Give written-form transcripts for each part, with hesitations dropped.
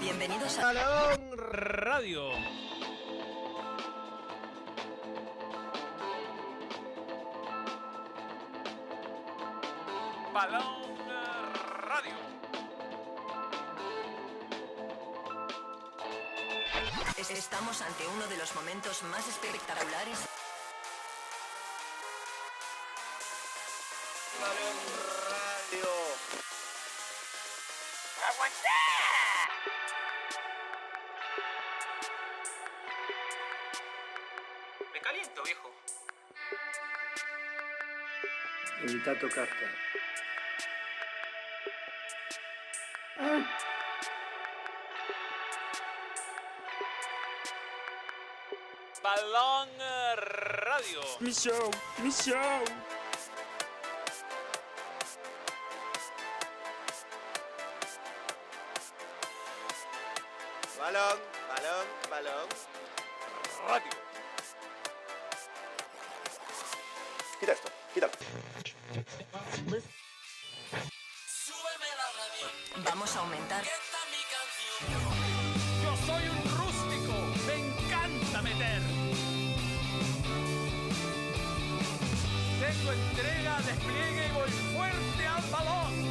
Bienvenidos a Balón Radio. Balón Radio. Estamos ante uno de los momentos más espectaculares. Balón Radio. ¡Aguanta! Me caliento, viejo. Evita tocarte. Balón Radio. Mi show, mi show. Balón, balón, balón. Radio. Quita esto, quítalo. Vamos a aumentar. Yo soy un rústico. Me encanta meter. Tengo entrega, despliegue y voy fuerte al balón.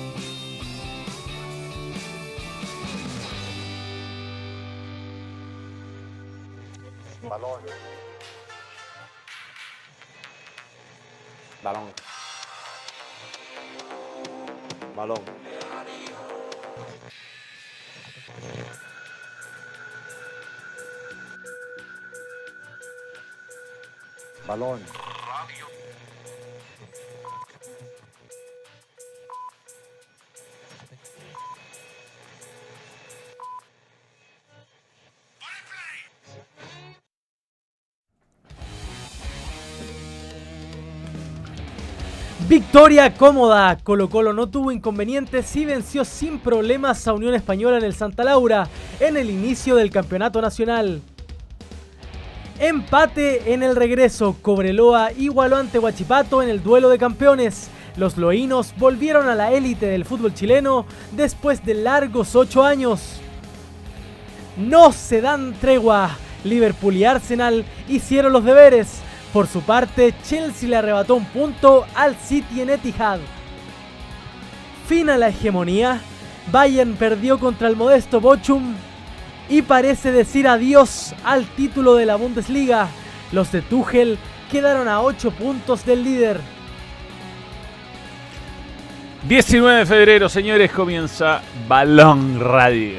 Balón. Balón. Balón. Balón. Victoria cómoda, Colo-Colo no tuvo inconvenientes y venció sin problemas a Unión Española en el Santa Laura en el inicio del campeonato nacional. Empate en el regreso, Cobreloa igualó ante Huachipato en el duelo de campeones. Los loínos volvieron a la élite del fútbol chileno después de largos 8 años. No se dan tregua, Liverpool y Arsenal hicieron los deberes. Por su parte, Chelsea le arrebató un punto al City en Etihad. Fin a la hegemonía, Bayern perdió contra el modesto Bochum y parece decir adiós al título de la Bundesliga. Los de Tuchel quedaron a 8 puntos del líder. 19 de febrero, señores, comienza Balón Radio.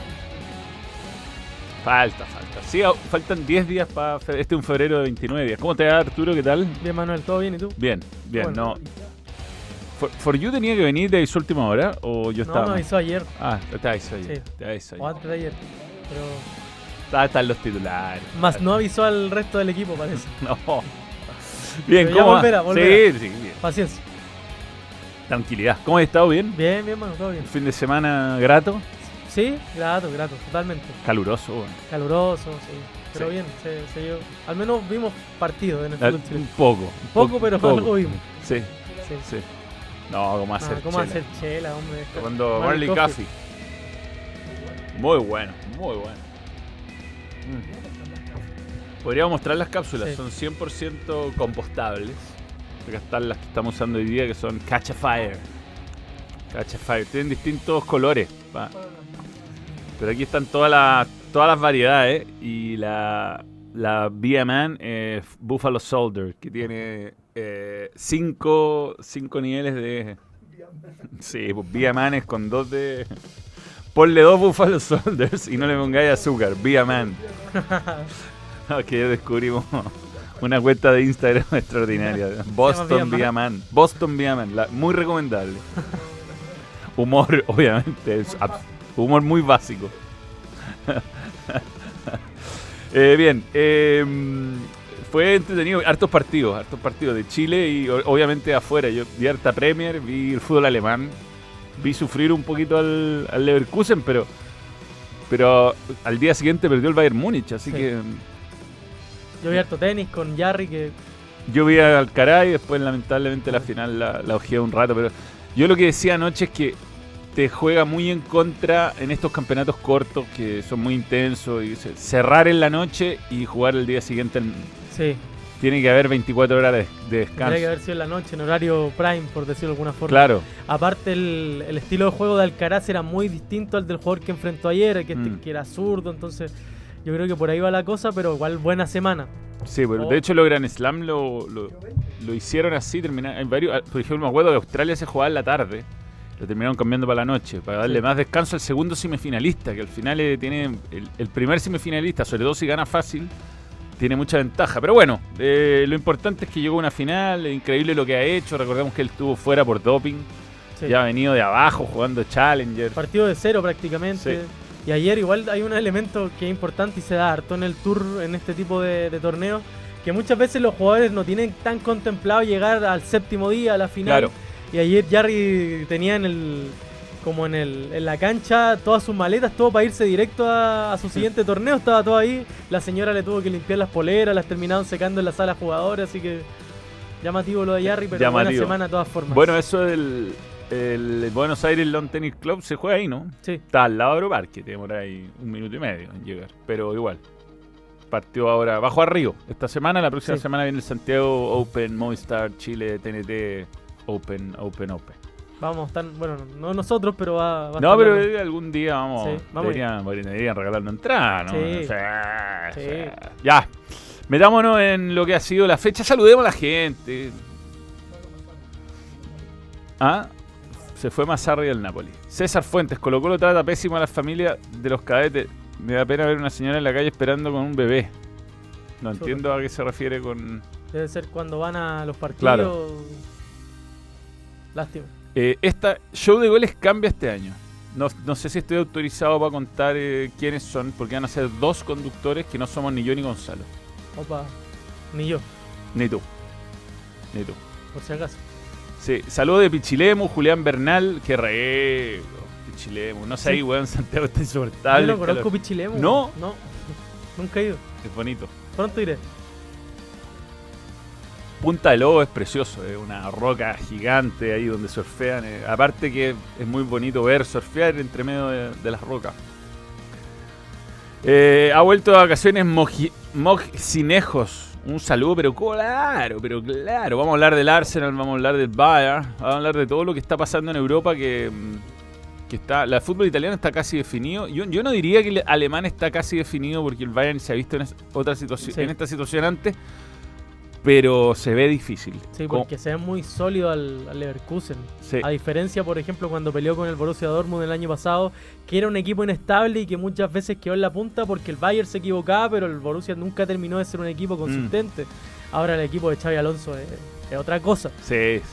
Falta. Sí, faltan 10 días para un febrero de 29 días. ¿Cómo te va, Arturo? ¿Qué tal? Bien, Manuel, ¿todo bien y tú? Bien, Bueno. no. For You tenía que venir de su última hora o yo estaba. No, avisó ayer. Ah, te avisó ayer. Sí. Te avisó O ayer. antes de ayer. Pero Están los titulares. más no avisó al resto del equipo, parece. No. Bien, Pero ya ¿cómo va? volverá. Sí, bien. Paciencia. Tranquilidad. ¿Cómo has estado? ¿Bien? Bien, mano, todo bien. ¿Un fin de semana grato? Sí, grato, totalmente. Caluroso, bueno. Caluroso, sí. Pero Sí. bien, se dio. Al menos vimos partidos en el fútbol chileno. Un Poco, pero algo vimos. Sí, Sí. sí. No, ¿cómo hacer ¿Cómo chela? hacer chela, hombre? Tomando Marley Coffee. Muy bueno, muy bueno. Podríamos mostrar las cápsulas, Sí. son 100% compostables. Acá están las que estamos usando hoy día, que son Catch a Fire. Catch a Fire, tienen distintos colores. ¿Va? Pero aquí están todas las variedades. Y la Be a Man Buffalo Soldier, que tiene 5 niveles de... Sí, pues Be a Man es con 2 de... Ponle 2 Buffalo Soldiers y no le pongáis azúcar. Be a Man. No, que descubrimos una cuenta de Instagram extraordinaria. Boston Be a Man. Boston Be a Man. Muy recomendable. Humor, obviamente. Humor muy básico. Bien. Fue entretenido. Hartos partidos de Chile y obviamente afuera. Yo vi harta Premier, vi el fútbol alemán. Vi sufrir un poquito al Leverkusen, pero al día siguiente perdió el Bayern Múnich, así Sí. que Yo vi harto tenis con Jarry que... yo vi a Alcaraz y después lamentablemente la final la ojeé un rato, pero yo lo que decía anoche es que te juega muy en contra en estos campeonatos cortos que son muy intensos. Y cerrar en la noche y jugar el día siguiente. Sí. Tiene que haber 24 horas de descanso. Tendría que haber sido en la noche, en horario prime, por decirlo de alguna forma. Claro. Aparte, el estilo de juego de Alcaraz era muy distinto al del jugador que enfrentó ayer, que era zurdo. Entonces, yo creo que por ahí va la cosa, pero igual buena semana. Sí, pero de hecho los Grand Slam lo hicieron así. Hay varios, por ejemplo, me acuerdo que Australia se jugaba en la tarde. Lo terminaron cambiando para la noche, para darle más descanso al segundo semifinalista, que al final tiene el primer semifinalista, sobre todo si gana fácil, tiene mucha ventaja. Pero bueno, lo importante es que llegó a una final, es increíble lo que ha hecho. Recordemos que él estuvo fuera por doping, ya ha venido de abajo jugando Challenger. Partido de cero prácticamente. Sí. Y ayer igual hay un elemento que es importante y se da harto en el Tour, en este tipo de torneos, que muchas veces los jugadores no tienen tan contemplado llegar al séptimo día, a la final. Claro. Y ayer Jarry tenía en la cancha todas sus maletas, todo para irse directo a su siguiente torneo. Estaba todo ahí. La señora le tuvo que limpiar las poleras, las terminaron secando en la sala jugadores. Así que llamativo lo de Jarry, pero buena semana de todas formas. Bueno, eso del Buenos Aires Lawn Tennis Club se juega ahí, ¿no? Sí. Está al lado de Aeroparque, te demora ahí 1 minuto y medio en llegar. Pero igual. Partió ahora bajo a Río. Esta semana, la próxima semana viene el Santiago Open, Movistar, Chile, TNT, Open. Vamos a estar, bueno, no nosotros, pero va a no, estar pero bueno. Algún día vamos deberían regalarnos entrada, ¿no? Sí. O sea, ya. Metámonos en lo que ha sido la fecha. Saludemos a la gente. Se fue Mazzarri del Napoli. César Fuentes, Colo-Colo trata pésimo a la familia de los cadetes. Me da pena ver una señora en la calle esperando con un bebé. No entiendo a qué se refiere con... Debe ser cuando van a los partidos. Claro. Lástima. Esta show de goles cambia este año. No sé si estoy autorizado para contar quiénes son, porque van a ser 2 conductores que no somos ni yo ni Gonzalo. Opa, ni yo. Ni tú. Por si acaso. Sí, saludo de Pichilemu, Julián Bernal, qué rego. Pichilemu, no sé, ahí, weón, Santiago está insoportable. Yo no conozco Pichilemu. No, nunca he ido. Es bonito. Pronto iré. Punta del Lobo es precioso, es una roca gigante ahí donde surfean. Aparte que es muy bonito ver surfear entre medio de las rocas. Ha vuelto de vacaciones Mocinejos. Un saludo, pero claro. Vamos a hablar del Arsenal, vamos a hablar del Bayern, vamos a hablar de todo lo que está pasando en Europa, que está, la fútbol italiano está casi definido. Yo no diría que el alemán está casi definido, porque el Bayern se ha visto en esta situación antes, pero se ve difícil. Sí, porque se ve muy sólido al Leverkusen. Sí. A diferencia, por ejemplo, cuando peleó con el Borussia Dortmund el año pasado, que era un equipo inestable y que muchas veces quedó en la punta porque el Bayern se equivocaba, pero el Borussia nunca terminó de ser un equipo consistente. Ahora el equipo de Xabi Alonso es otra cosa. Sí.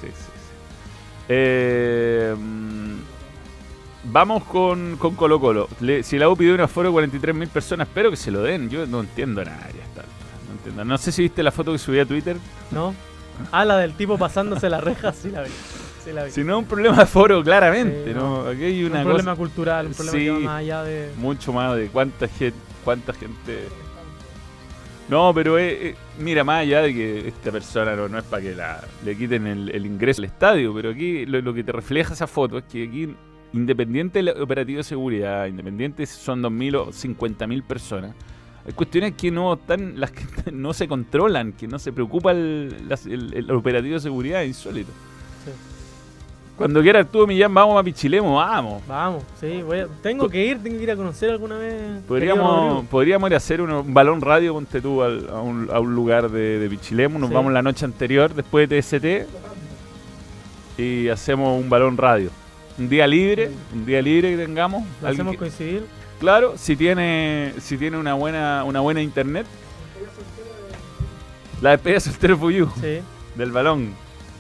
Vamos con Colo-Colo. Si la U pidió un aforo de 43.000 personas, espero que se lo den. Yo no entiendo nada ya está. No sé si viste la foto que subí a Twitter. ¿No? La del tipo pasándose la reja, sí la vi. Si no es un problema de aforo, claramente. Sí, ¿no? Aquí hay un problema cultural, un problema que va más allá de... Mucho más de cuánta gente... No, pero mira, más allá de que esta persona no es para que le quiten el ingreso al estadio, pero aquí lo que te refleja esa foto es que aquí, independiente del operativo de seguridad, independiente si son 2.000 o 50.000 personas, hay cuestiones que las que no se controlan, que no se preocupa el operativo de seguridad, es insólito. Sí. Cuando quiera Arturo Millán, vamos a Pichilemu, vamos. Vamos, sí, tengo que ir a conocer alguna vez. Podríamos ir a hacer un balón radio, ponte tú, a un lugar de Pichilemu, nos vamos la noche anterior, después de TST, y hacemos un balón radio. Un día libre que tengamos. ¿Lo hacemos coincidir? Claro, si tiene una buena internet. La despedida soltero Fuyú. Sí. Del balón.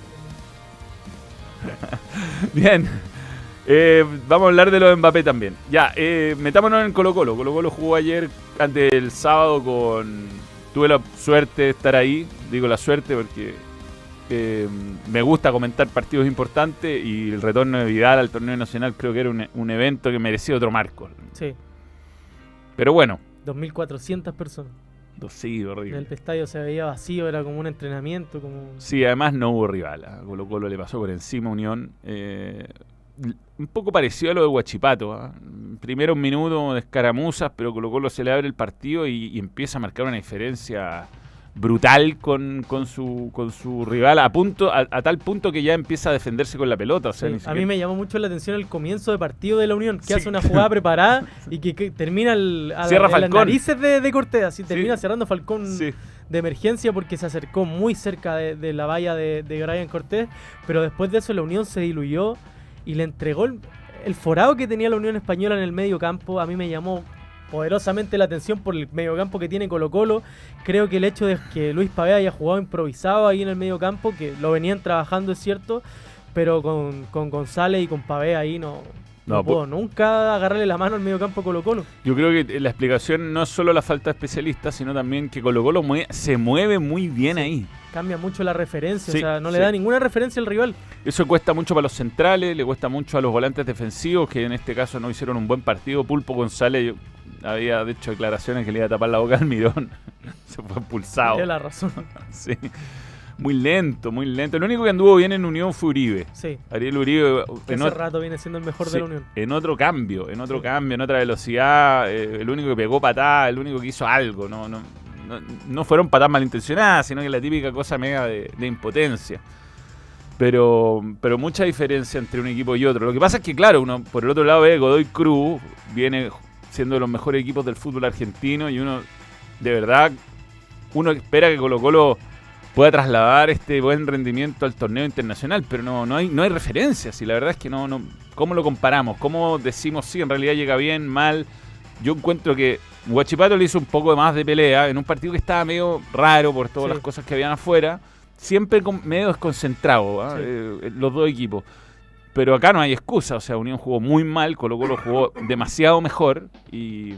Bien. Vamos a hablar de lo de Mbappé también. Ya, metámonos en Colo-Colo. Colo-Colo jugó ayer, antes del sábado, tuve la suerte de estar ahí. Digo la suerte porque me gusta comentar partidos importantes, y el retorno de Vidal al torneo nacional creo que era un evento que merecía otro marco. Sí. Pero bueno. 2.400 personas. Sí, horrible. El estadio se veía vacío, era como un entrenamiento. Sí, además no hubo rival. A Colo-Colo le pasó por encima Unión. un poco parecido a lo de Huachipato. ¿Ah? Primero un minuto de escaramuzas, pero Colo-Colo se le abre el partido y empieza a marcar una diferencia brutal con su rival a tal punto que ya empieza a defenderse con la pelota. O sea, Sí, a mí me llamó mucho la atención el comienzo de partido de la Unión, que hace una jugada preparada y que termina Cierra en las Falcón. narices de Cortés, así termina Sí. cerrando Falcón Sí. de emergencia porque se acercó muy cerca de la valla de Brian Cortés, pero después de eso la Unión se diluyó y le entregó el forado que tenía la Unión Española en el medio campo. A mí me llamó poderosamente la atención por el mediocampo que tiene Colo-Colo. Creo que el hecho de que Luis Pavés haya jugado improvisado ahí en el mediocampo, que lo venían trabajando es cierto, pero con González y con Pavés ahí no puedo nunca agarrarle la mano al mediocampo Colo-Colo. Yo creo que la explicación no es solo la falta de especialistas, sino también que Colo-Colo se mueve muy bien ahí. Cambia mucho la referencia, Sí, o sea, no le sí. da ninguna referencia al rival. Eso cuesta mucho para los centrales, le cuesta mucho a los volantes defensivos, que en este caso no hicieron un buen partido. Pulpo González había hecho declaraciones que le iba a tapar la boca al Mirón. Se fue expulsado. Tiene la razón. Sí. Muy lento, muy lento. El único que anduvo bien en Unión fue Uribe. Sí, Ariel Uribe que hace rato viene siendo el mejor sí, de la Unión. en otro cambio, en otra velocidad, el único que pegó patada, el único que hizo algo. No fueron patadas malintencionadas, sino que la típica cosa mega de impotencia. Pero mucha diferencia entre un equipo y otro. Lo que pasa es que, claro, uno por el otro lado ve Godoy Cruz, viene siendo de los mejores equipos del fútbol argentino y uno, de verdad, uno espera que Colo-Colo pueda trasladar este buen rendimiento al torneo internacional, pero no hay referencias y la verdad es que no. ¿Cómo lo comparamos? ¿Cómo decimos si en realidad llega bien, mal? Yo encuentro que Huachipato le hizo un poco más de pelea en un partido que estaba medio raro por todas las cosas que habían afuera, siempre medio desconcentrado, ¿ah? Los dos equipos. Pero acá no hay excusa, o sea, Unión jugó muy mal, Colo-Colo jugó demasiado mejor y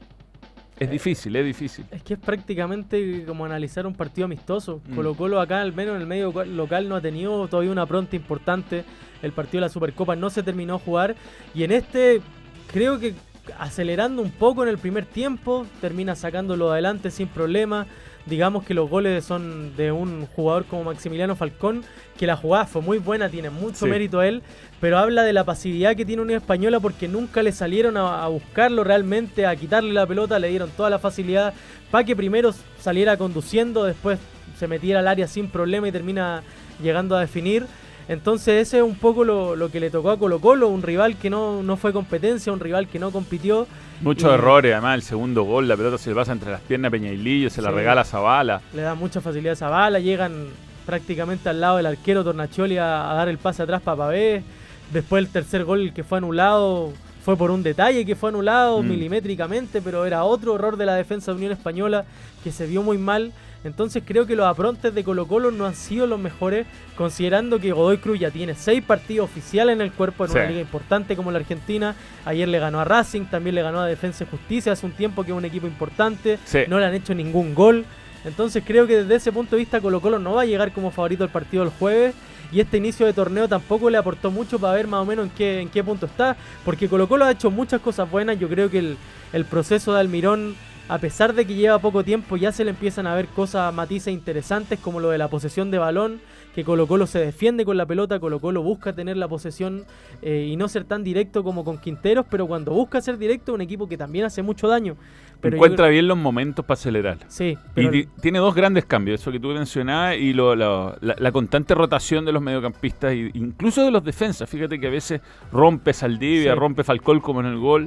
es difícil. Es que es prácticamente como analizar un partido amistoso. Colo-Colo acá, al menos en el medio local, no ha tenido todavía una pronta importante. El partido de la Supercopa no se terminó de jugar. Y en este, creo que acelerando un poco en el primer tiempo, termina sacándolo adelante sin problema. Digamos que los goles son de un jugador como Maximiliano Falcón, que la jugada fue muy buena, tiene mucho mérito él, pero habla de la pasividad que tiene Unión Española porque nunca le salieron a buscarlo realmente, a quitarle la pelota, le dieron toda la facilidad para que primero saliera conduciendo, después se metiera al área sin problema y termina llegando a definir. Entonces ese es un poco lo que le tocó a Colo-Colo, un rival que no fue competencia, un rival que no compitió. Muchos errores, además el segundo gol, la pelota se le pasa entre las piernas a Peñailillo, se la regala a Zavala. Le da mucha facilidad a Zavala, llegan prácticamente al lado del arquero Tornacioli a dar el pase atrás para Pavés. Después el tercer gol que fue anulado fue por un detalle que fue anulado milimétricamente, pero era otro error de la defensa de Unión Española que se vio muy mal. Entonces creo que los aprontes de Colo-Colo no han sido los mejores, considerando que Godoy Cruz ya tiene 6 partidos oficiales en el cuerpo en una liga importante como la Argentina. Ayer le ganó a Racing, también le ganó a Defensa y Justicia, hace un tiempo que es un equipo importante, no le han hecho ningún gol. Entonces creo que desde ese punto de vista Colo-Colo no va a llegar como favorito al partido del jueves. Y este inicio de torneo tampoco le aportó mucho para ver más o menos en qué punto está, porque Colo-Colo ha hecho muchas cosas buenas. Yo creo que el proceso de Almirón, a pesar de que lleva poco tiempo, ya se le empiezan a ver cosas, matices interesantes, como lo de la posesión de balón, que Colo-Colo se defiende con la pelota, Colo-Colo busca tener la posesión y no ser tan directo como con Quinteros, pero cuando busca ser directo es un equipo que también hace mucho daño. Pero encuentra bien los momentos para acelerar. Sí. Y tiene dos grandes cambios, eso que tú mencionabas, y la constante rotación de los mediocampistas, e incluso de los defensas. Fíjate que a veces rompe Saldivia, rompe Falcón como en el gol.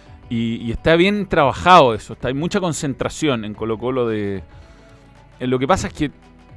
Y está bien trabajado eso, hay mucha concentración en Colo-Colo. Lo que pasa es que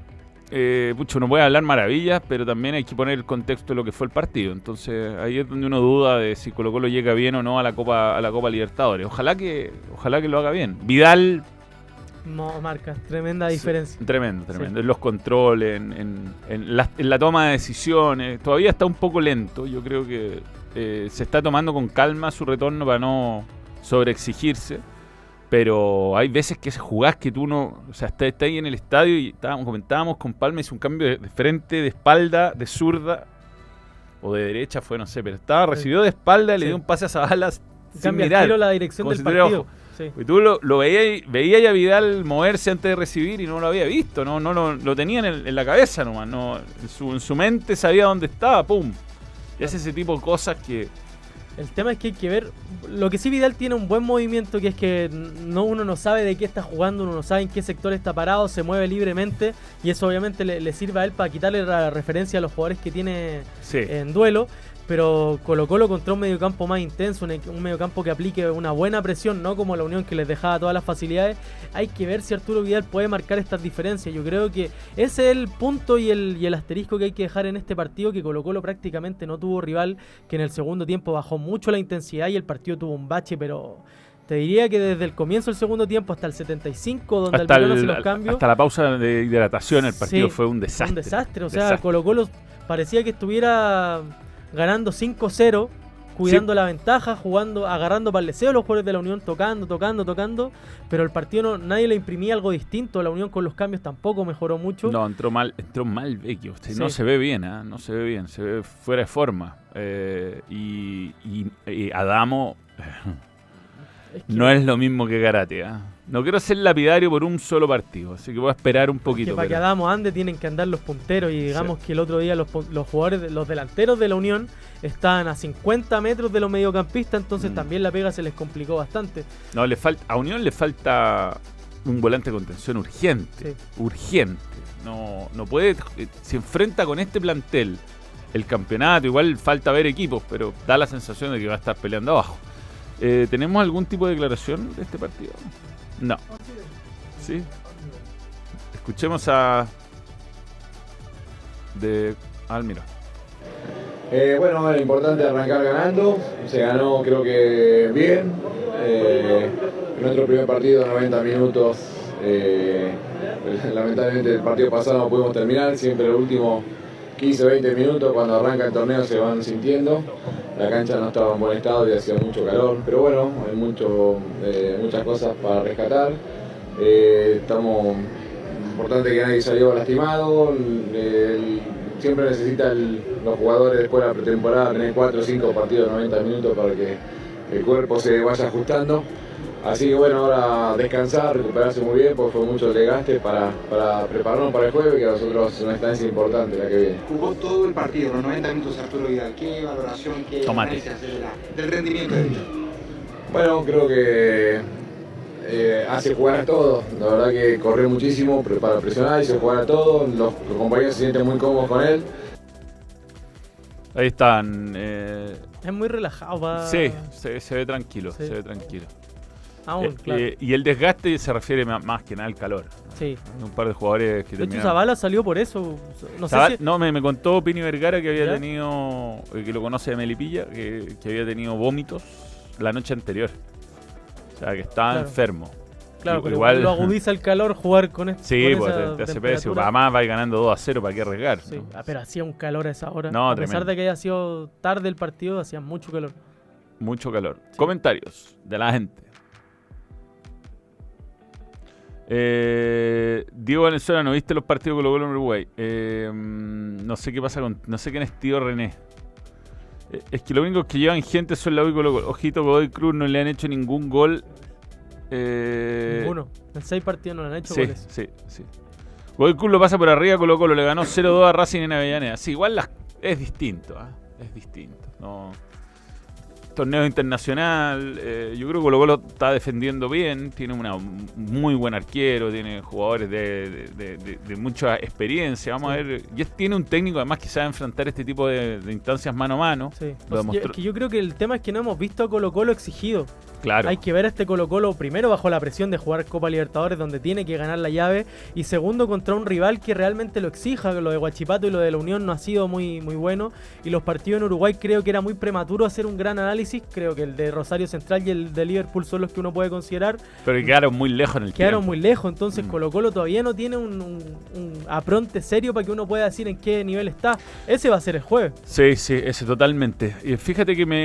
uno puede hablar maravillas, pero también hay que poner el contexto de lo que fue el partido. Entonces ahí es donde uno duda de si Colo-Colo llega bien o no a la Copa Libertadores. Ojalá que lo haga bien. Vidal no marca tremenda diferencia. Tremendo. En los controles, en la toma de decisiones. Todavía está un poco lento. Yo creo que se está tomando con calma su retorno para no sobreexigirse, pero hay veces que jugás que tú no, o sea, está ahí en el estadio y comentábamos con Palma, hizo un cambio de frente, de espalda, de zurda o de derecha, no sé, pero recibió de espalda, le dio un pase a Zavala sin mirar, la dirección del partido. Y tú lo veías a Vidal moverse antes de recibir y no lo había visto, lo tenía en la cabeza nomás, en su mente sabía dónde estaba, pum. Es ese tipo de cosas que... El tema es que hay que ver. Lo que sí, Vidal tiene un buen movimiento, que es que uno no sabe de qué está jugando, uno no sabe en qué sector está parado, se mueve libremente, y eso obviamente le sirve a él para quitarle la referencia a los jugadores que tiene en duelo. Pero Colo-Colo contra un mediocampo más intenso, un mediocampo que aplique una buena presión, no como la Unión que les dejaba todas las facilidades. Hay que ver si Arturo Vidal puede marcar estas diferencias. Yo creo que ese es el punto y el asterisco que hay que dejar en este partido, que Colo-Colo prácticamente no tuvo rival, que en el segundo tiempo bajó mucho la intensidad y el partido tuvo un bache, pero te diría que desde el comienzo del segundo tiempo hasta el 75, donde Almirón hace los cambios, hasta la pausa de hidratación, el partido fue un desastre. Un desastre, o sea, Colo-Colo parecía que estuviera ganando 5-0, cuidando la ventaja, jugando, agarrando para el deseo los jugadores de la Unión, tocando, pero el partido nadie le imprimía algo distinto. La Unión con los cambios tampoco mejoró mucho. No, entró mal Vecchio. No se ve bien, no se ve bien, se ve fuera de forma. Y Adamo no es lo mismo que Garate. No quiero ser lapidario por un solo partido, así que voy a esperar un poquito. Que para que Adamo ande tienen que andar los punteros, y digamos que el otro día los jugadores, los delanteros de la Unión estaban a 50 metros de los mediocampistas, entonces también la pega se les complicó bastante. No, a Unión le falta un volante de contención urgente, urgente. No puede, se enfrenta con este plantel el campeonato, igual falta ver equipos, pero da la sensación de que va a estar peleando abajo. ¿Tenemos algún tipo de declaración de este partido? No. ¿Sí? Escuchemos a Almirón. Bueno, era importante arrancar ganando. Se ganó, creo que bien. En nuestro primer partido, 90 minutos. Lamentablemente el partido pasado no pudimos terminar. Siempre los últimos 15 o 20 minutos, cuando arranca el torneo, se van sintiendo. La cancha no estaba en buen estado y hacía mucho calor, pero bueno, hay muchas cosas para rescatar. Importante que nadie salió lastimado. Siempre necesitan los jugadores después de la pretemporada tener 4 o 5 partidos de 90 minutos para que el cuerpo se vaya ajustando. Así que bueno, ahora descansar, recuperarse muy bien, porque fue mucho desgaste para prepararnos para el jueves, que a nosotros es una instancia importante la que viene. Jugó todo el partido, los 90 minutos Arturo Vidal. ¿Qué valoración, qué análisis del rendimiento de él? Bueno, creo que hace jugar a todos. La verdad que corrió muchísimo para presionar, hizo jugar a todos. Los compañeros se sienten muy cómodos con él. Ahí están. Es muy relajado. Sí, se ve tranquilo, se ve tranquilo. Aún, claro. Y el desgaste se refiere más que nada al calor. Sí. Un par de jugadores que de hecho, Zavala salió por eso. No, me contó Pini Vergara que había tenido, que lo conoce de Melipilla, que había tenido vómitos la noche anterior. O sea, que estaba enfermo. Claro, pero igual lo agudiza el calor jugar con esto. Sí, pues te hace pésimo. Además va ganando 2-0, ¿para qué arriesgar? Sí. ¿no? Pero hacía un calor a esa hora. No, a pesar de que haya sido tarde el partido, hacía mucho calor. Mucho calor. Sí. Comentarios de la gente. Diego Valenzuela, ¿no viste los partidos con Colo-Colo en Uruguay? No sé qué pasa no sé quién es tío René. Es que lo único que llevan gente son la U y Colo-Colo. Ojito, Godoy Cruz no le han hecho ningún gol. Ninguno. En 6 partidos no le han hecho goles. Sí. Godoy Cruz lo pasa por arriba, Colo-Colo le ganó 0-2 a Racing en Avellaneda. Sí, igual es distinto. Es distinto. No. Torneo internacional, yo creo que Colo-Colo está defendiendo bien, tiene un muy buen arquero, tiene jugadores de mucha experiencia, vamos a ver, y tiene un técnico además que sabe enfrentar este tipo de instancias mano a mano. Sí. Que yo creo que el tema es que no hemos visto a Colo-Colo exigido. Claro. Hay que ver a este Colo-Colo primero bajo la presión de jugar Copa Libertadores, donde tiene que ganar la llave, y segundo contra un rival que realmente lo exija. Lo de Huachipato y lo de la Unión no ha sido muy bueno, y los partidos en Uruguay creo que era muy prematuro hacer un gran análisis. Creo que el de Rosario Central y el de Liverpool son los que uno puede considerar. Pero que quedaron muy lejos en el tiempo. Quedaron muy lejos, entonces Colo-Colo todavía no tiene un apronte serio para que uno pueda decir en qué nivel está. Ese va a ser el jueves. Sí, ese totalmente. Y fíjate que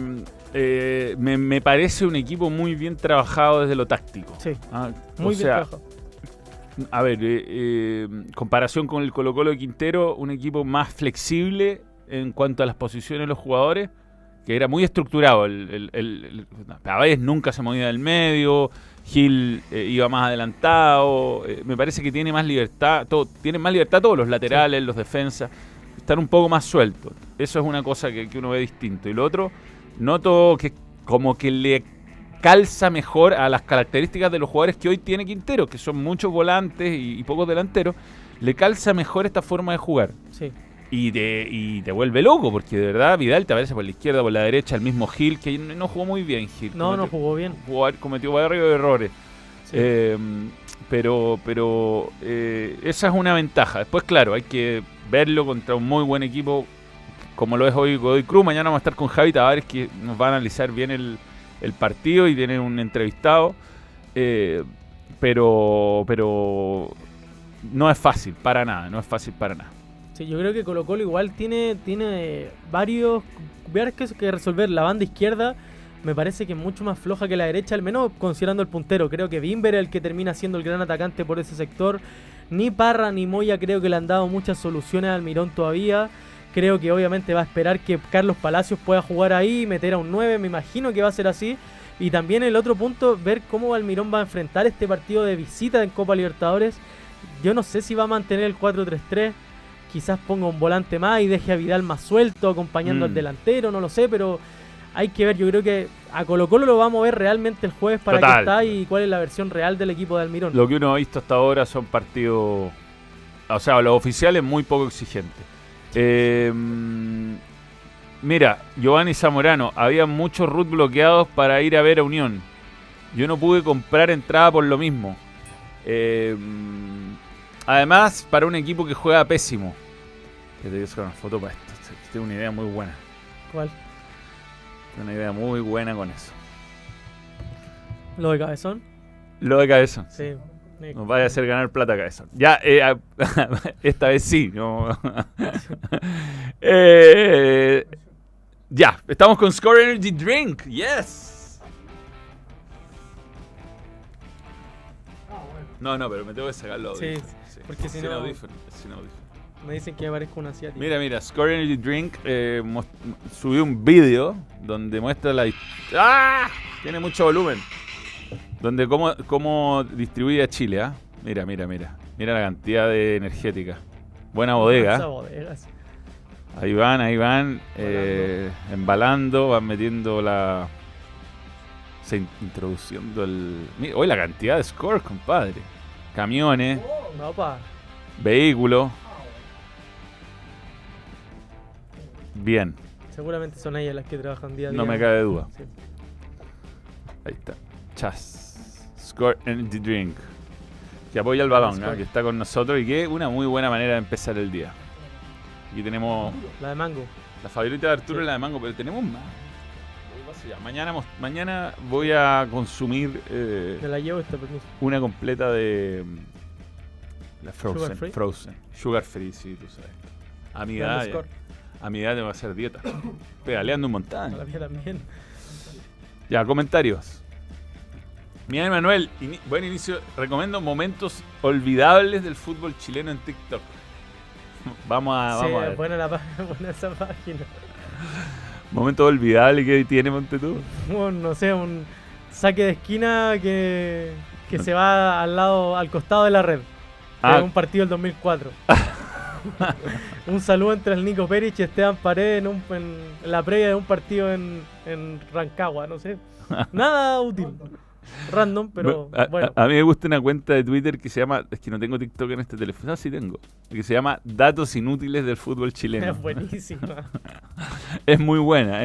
me parece un equipo muy bien trabajado desde lo táctico. Sí, muy bien trabajado. A ver, comparación con el Colo-Colo de Quintero, un equipo más flexible en cuanto a las posiciones de los jugadores, que era muy estructurado. Pavés nunca se movía del medio, Gil iba más adelantado. Me parece que tiene más libertad, tienen más libertad todos los laterales, los defensas. están un poco más sueltos. Eso es una cosa que uno ve distinto. Y lo otro, noto que como que le calza mejor a las características de los jugadores que hoy tiene Quintero, que son muchos volantes y pocos delanteros, le calza mejor esta forma de jugar. Sí. Y te vuelve loco, porque de verdad Vidal te aparece por la izquierda, por la derecha, el mismo Gil, que no jugó muy bien, Gil. No jugó bien. Cometió varios errores. Sí. Pero esa es una ventaja. Después, claro, hay que verlo contra un muy buen equipo, como lo es hoy Godoy Cruz. Mañana vamos a estar con Javi Tavares, que nos va a analizar bien el partido y tiene un entrevistado. Pero no es fácil, para nada, no es fácil para nada. Sí, yo creo que Colo-Colo igual tiene varios que resolver. La banda izquierda me parece que es mucho más floja que la derecha, al menos considerando el puntero. Creo que Bimber es el que termina siendo el gran atacante por ese sector. Ni Parra ni Moya creo que le han dado muchas soluciones a Almirón todavía. Creo que obviamente va a esperar que Carlos Palacios pueda jugar ahí, meter a un 9, me imagino que va a ser así. Y también el otro punto, ver cómo Almirón va a enfrentar este partido de visita en Copa Libertadores. Yo no sé si va a mantener el 4-3-3. Quizás ponga un volante más y deje a Vidal más suelto, acompañando al delantero, no lo sé, pero hay que ver. Yo creo que a Colo-Colo lo vamos a ver realmente el jueves para qué está y cuál es la versión real del equipo de Almirón. Lo que uno ha visto hasta ahora son partidos, o sea, los oficiales muy poco exigentes. Mira, Giovanni Zamorano, había muchos root bloqueados para ir a ver a Unión. Yo no pude comprar entrada por lo mismo. Además, para un equipo que juega pésimo. Te voy a sacar una foto para esto. Tengo una idea muy buena. ¿Cuál? Tengo una idea muy buena con eso. ¿Lo de Cabezón? Lo de Cabezón. Sí. Nos vaya a hacer ganar plata Cabezón. Ya, esta vez sí. No. Ya, estamos con Score Energy Drink. Yes. No, pero me tengo que sacarlo. Sí, porque si no... Sin audífono. Me dicen que me parezco un asiático. Mira, Score Energy Drink subió un vídeo donde muestra la... ¡Ah! Tiene mucho volumen. Donde cómo distribuye a Chile, ¿ah? Mira. Mira la cantidad de energética. Buena bodega. Ahí van embalando, van metiendo introduciendo el... Mira, hoy la cantidad de Score, compadre. Camiones, vehículos. Bien. Seguramente son ellas las que trabajan día a día. No me cabe duda. Sí. Ahí está. Chas. Score Energy Drink. Que apoya el balón, ¿no? Que está con nosotros y que es una muy buena manera de empezar el día. Aquí tenemos... La de mango. La favorita de Arturo es la de mango, pero tenemos más. Mañana voy a consumir... Te la llevo esta, permiso. Una completa de... La Frozen. Sugar free. Frozen. Sugar free, sí, tú sabes. A mi edad tengo que hacer dieta. Pedaleando un montón. A la mía también. Ya, comentarios. Miguel Manuel, buen inicio. Recomiendo momentos olvidables del fútbol chileno en TikTok. Vamos a ver. Buena esa página. Momento olvidable que tiene Montetú. No sé, un saque de esquina que se va al costado de la red. Un partido del 2004. Un saludo entre el Nico Perich y Esteban Paredes en la previa de un partido en Rancagua, no sé. Nada útil. Random, pero bueno. A mí me gusta una cuenta de Twitter que se llama... Es que no tengo TikTok en este teléfono. Ah, sí tengo. Que se llama Datos Inútiles del Fútbol Chileno. Es buenísima. Es muy buena.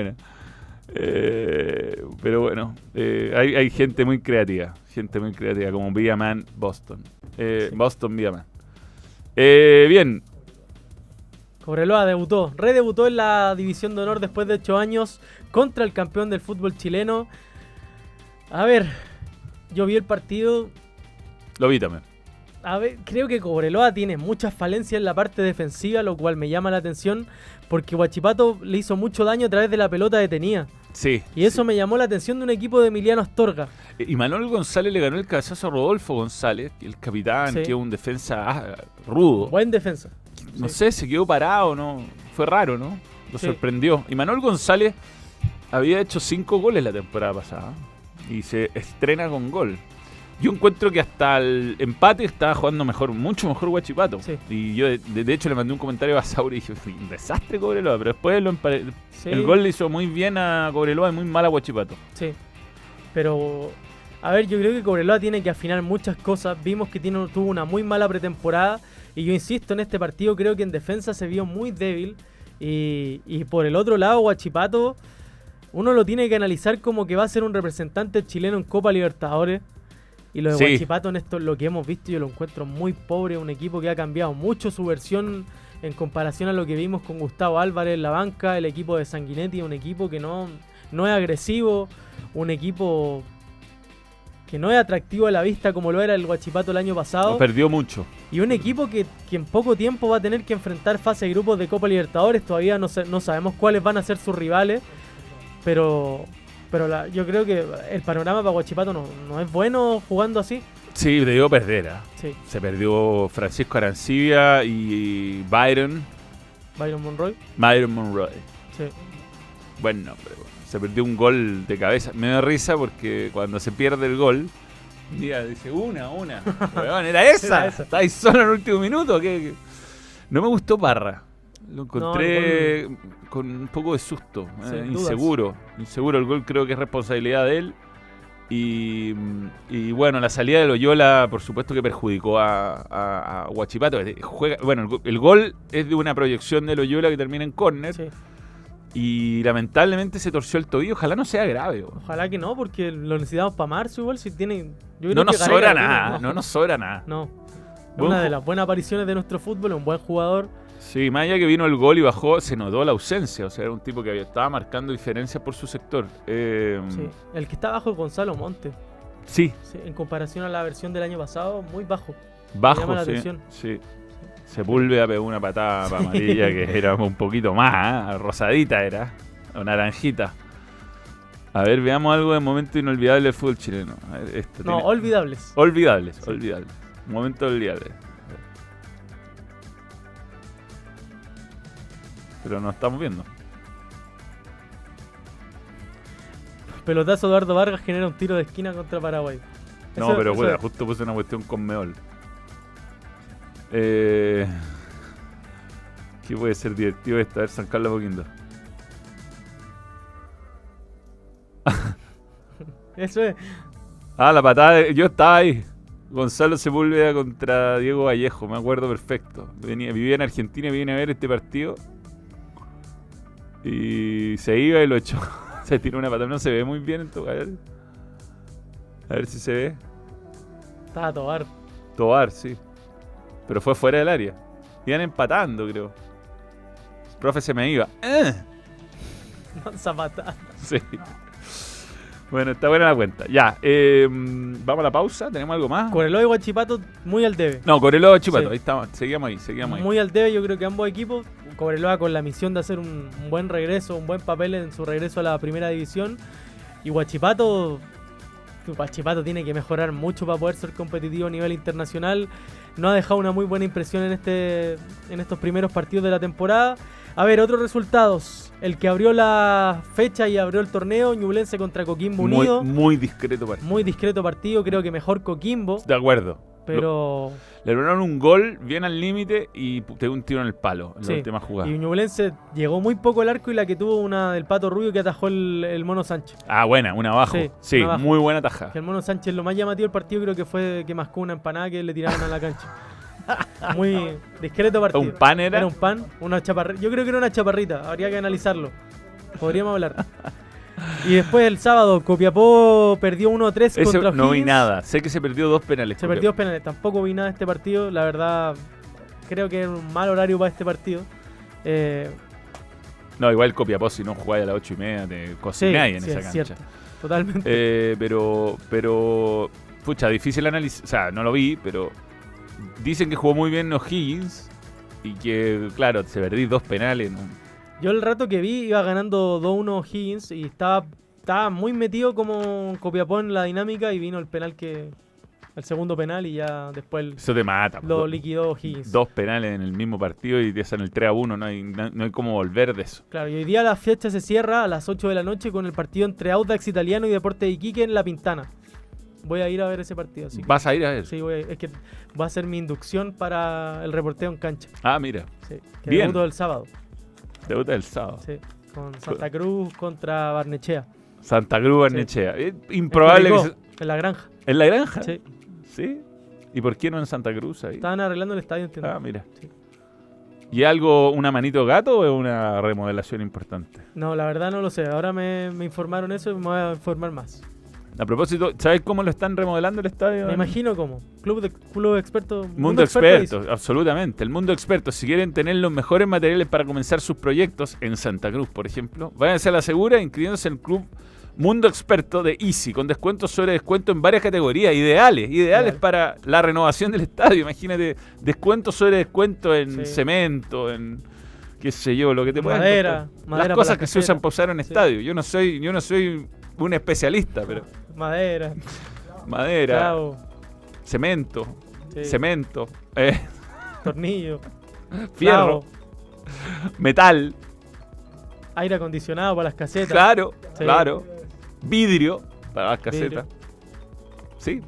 Pero bueno, hay gente muy creativa. Como Villaman Boston. Sí. Boston Villaman. Bien. Cobreloa redebutó en la División de Honor después de 8 años contra el campeón del fútbol chileno. A ver, yo vi el partido. Lo vi también. A ver, creo que Cobreloa tiene muchas falencias en la parte defensiva, lo cual me llama la atención porque Huachipato le hizo mucho daño a través de la pelota detenida. Sí. Y eso me llamó la atención de un equipo de Emiliano Astorga. Y Manuel González le ganó el cabezazo a Rodolfo González, el capitán, Sí. que es un defensa rudo. Buen defensa. No sé, se quedó parado, ¿no? Fue raro, ¿no? Lo Sí. sorprendió. Y Manuel González había hecho 5 goles la temporada pasada y se estrena con gol. Yo encuentro que hasta el empate estaba jugando mejor, mucho mejor Huachipato. Sí. Y yo, de hecho, le mandé un comentario a Sauri y dije, un desastre Cobreloa, pero después Sí. el gol le hizo muy bien a Cobreloa y muy mal a Huachipato. Sí. Pero, a ver, yo creo que Cobreloa tiene que afinar muchas cosas. Vimos que tuvo una muy mala pretemporada. Y yo insisto, en este partido creo que en defensa se vio muy débil. Y por el otro lado, Huachipato, uno lo tiene que analizar como que va a ser un representante chileno en Copa Libertadores. Y lo de Sí. Huachipato, en esto, lo que hemos visto, yo lo encuentro muy pobre. Un equipo que ha cambiado mucho su versión en comparación a lo que vimos con Gustavo Álvarez en la banca. El equipo de Sanguinetti, un equipo que no es agresivo, un equipo que no es atractivo a la vista como lo era el Huachipato el año pasado. Lo perdió mucho. Y un equipo que en poco tiempo va a tener que enfrentar fase de grupos de Copa Libertadores. Todavía no sabemos cuáles van a ser sus rivales. Pero yo creo que el panorama para Huachipato no es bueno jugando así. Sí, debió perder. Sí. Se perdió Francisco Arancibia y Byron Monroy. Sí. Buen nombre. Se perdió un gol de cabeza. Me da risa porque cuando se pierde el gol, un día dice, una. Weón, era esa. Era esa. ¿Estáis solo en el último minuto? ¿Qué? No me gustó Parra. Lo encontré con un poco de susto. Sí, inseguro. Inseguro. El gol creo que es responsabilidad de él. Y bueno, la salida de Loyola, por supuesto que perjudicó a Huachipato. El gol es de una proyección de Loyola que termina en córner. Sí. Y lamentablemente se torció el tobillo. Ojalá no sea grave. Ojalá que no, porque lo necesitamos para marzo igual. Si tiene, yo creo No nos que sobra Gareca nada. tiene, No nos sobra nada. No. Buen Una de ju- las buenas apariciones de nuestro fútbol, un buen jugador. Sí, más allá que vino el gol y bajó, se notó la ausencia. O sea, era un tipo que estaba marcando diferencias por su sector. Sí. El que está abajo es Gonzalo Monte. Sí, Sí, en comparación a la versión del año pasado, muy bajo. bajo, llama la sí. atención. Sí. Sepúlveda pegó una patada para amarilla que era un poquito más, rosadita era, o naranjita. A ver, veamos algo de momento inolvidable del fútbol chileno. A ver, esto No, tiene- olvidables. olvidables, Sí. olvidables. Momento olvidable. Pero no estamos viendo. Pelotazo Eduardo Vargas genera un tiro de esquina contra Paraguay. No, Eso- pero eso bueno, es. justo puse una cuestión con Meol. ¿Qué puede ser divertido esto? A ver, San Carlos Apoquindo. Eso es. Ah, la patada. Yo estaba ahí. Gonzalo Sepúlveda contra Diego Vallejo, me acuerdo perfecto. Vivía en Argentina y vine a ver este partido. Y se iba y lo echó. Se tiró una patada. No se ve muy bien en todo. A ver si se ve. Estaba Tobar. Tobar, sí. Pero fue fuera del área. Iban empatando, creo. El profe se me iba. Zapata. Sí. Bueno, está buena la cuenta. Ya, vamos a la pausa. ¿Tenemos algo más? Cobreloa y Huachipato muy al debe. No, Cobreloa Chipato. Sí. Ahí estamos. Seguíamos ahí. Muy al debe, yo creo que ambos equipos. Cobreloa con la misión de hacer un buen regreso, un buen papel en su regreso a la primera división. Y Huachipato tiene que mejorar mucho para poder ser competitivo a nivel internacional. No ha dejado una muy buena impresión en estos primeros partidos de la temporada. A ver, otros resultados. El que abrió la fecha y abrió el torneo, Ñublense contra Coquimbo Unido. Muy discreto partido. Muy discreto partido, creo que mejor Coquimbo. De acuerdo. Pero Le lograron un gol bien al límite y pegó un tiro en el palo en sí, la última jugada. y Ñublense llegó muy poco al arco y la que tuvo una del Pato Rubio que atajó el Mono Sánchez. Ah, buena, una abajo. Sí, Sí, una abajo. muy buena taja. Que el Mono Sánchez lo más llamativo del partido creo que fue que mascó una empanada que le tiraban a la cancha. Muy discreto partido. ¿Un pan era? Era un pan, una chaparrita. Yo creo que era una chaparrita, habría que analizarlo. Podríamos hablar. Y después el sábado, Copiapó perdió 1-3 Ese contra no vi O'Higgins. nada. Sé que se perdió 2 penales. Se perdió 2 penales. Tampoco vi nada de este partido. La verdad, creo que era un mal horario para este partido. No, igual Copiapó, si no jugáis a las 8:30, te cocináis en esa es cancha. cierto. Totalmente. Pero, pucha, difícil análisis. O sea, no lo vi, pero dicen que jugó muy bien O'Higgins y que, claro, se perdí 2 penales. ¿no? Yo el rato que vi iba ganando 2-1 Higgins y estaba muy metido como Copiapó en la dinámica y vino el penal el segundo penal y ya después Eso te mata. lo liquidó Higgins. 2 penales en el mismo partido y te hacen el 3-1. No hay cómo volver de eso. Claro, y hoy día la fecha se cierra a las 8 de la noche con el partido entre Audax Italiano y Deportes de Iquique en La Pintana. Voy a ir a ver ese partido. Así que, ¿Vas a ir a ver? sí, es que va a ser mi inducción para el reporteo en cancha. Ah, mira. Sí, que Bien. debuto el sábado. Debuta el sábado. Sí, con Santa Cruz contra Barnechea. Santa Cruz, Barnechea. Es improbable En que Curicó, en la granja. ¿En la granja? Sí. ¿Sí? ¿Y por qué no en Santa Cruz ahí? Estaban arreglando el estadio, entiendo. Ah, mira. Sí. ¿Y algo, una manito gato o es una remodelación importante? No, la verdad no lo sé. Ahora me informaron eso y me voy a informar más. A propósito, ¿sabes cómo lo están remodelando el estadio? Me imagino cómo. Club experto. Mundo experto, absolutamente. El mundo experto. Si quieren tener los mejores materiales para comenzar sus proyectos en Santa Cruz, por ejemplo, váyanse a la segura inscribiéndose en el club Mundo Experto de Easy, con descuentos sobre descuento en varias categorías, ideales para la renovación del estadio. Imagínate, descuentos sobre descuento en cemento, en qué sé yo, lo que te puedan madera, las cosas que se usan para usar en estadio. Yo no soy un especialista, pero madera, clavo, cemento, tornillo, fierro, metal, aire acondicionado para las casetas. Claro. Vidrio para las casetas. Sí.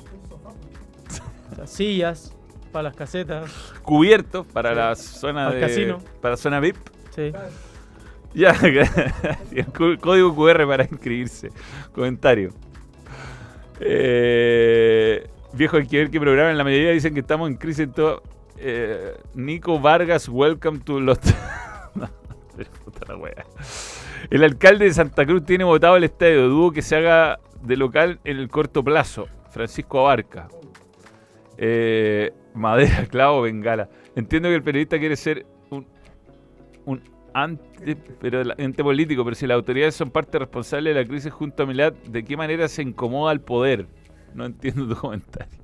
Sillas para las casetas. Cubiertos para la zona para el casino. Para la zona VIP. Sí. Ya, el código QR para inscribirse. Comentario. Viejo, hay que ver qué programa. En la mayoría dicen que estamos en crisis en todo. Nico Vargas, welcome to los... No, puta la wea. El alcalde de Santa Cruz tiene votado el estadio. Dudo que se haga de local en el corto plazo. Francisco Abarca. Madera, clavo, bengala. Entiendo que el periodista quiere ser un ente político, pero si las autoridades son parte responsable de la crisis junto a Milad, ¿de qué manera se incomoda el poder? No entiendo tu comentario.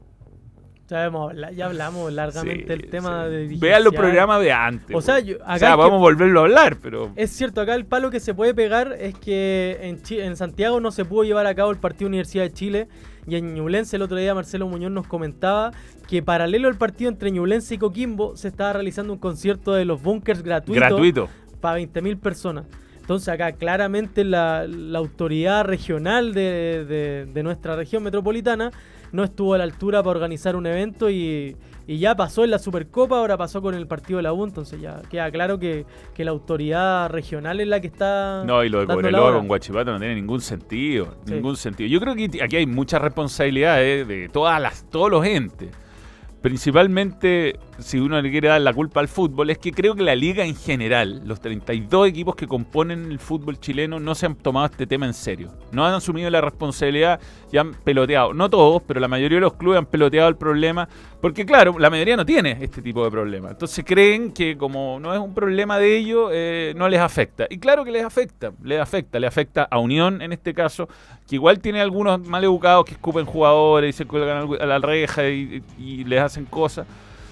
Ya hablamos largamente del tema de dirigencial. Vean los programas de antes. O sea, vamos a volverlo a hablar, pero... Es cierto, acá el palo que se puede pegar es que en Santiago no se pudo llevar a cabo el partido Universidad de Chile, y en Ñublense el otro día Marcelo Muñoz nos comentaba que paralelo al partido entre Ñublense y Coquimbo se estaba realizando un concierto de los Bunkers gratuito para 20.000 personas. Entonces acá claramente la autoridad regional de nuestra región metropolitana no estuvo a la altura para organizar un evento y ya pasó en la Supercopa, ahora pasó con el partido de la U, entonces ya queda claro que la autoridad regional es la que está... No, y lo de Cobreloa con Huachipato no tiene ningún sentido, ningún sentido. Yo creo que aquí hay mucha responsabilidad de todos los entes. Principalmente, si uno le quiere dar la culpa al fútbol, es que creo que la liga en general, los 32 equipos que componen el fútbol chileno, no se han tomado este tema en serio. No han asumido la responsabilidad y han peloteado. No todos, pero la mayoría de los clubes han peloteado el problema. Porque claro, la mayoría no tiene este tipo de problema. Entonces creen que como no es un problema de ellos, no les afecta. Y claro que les afecta. Le afecta a Unión en este caso, que igual tiene algunos maleducados que escupen jugadores y se cuelgan a la reja y les hacen cosas.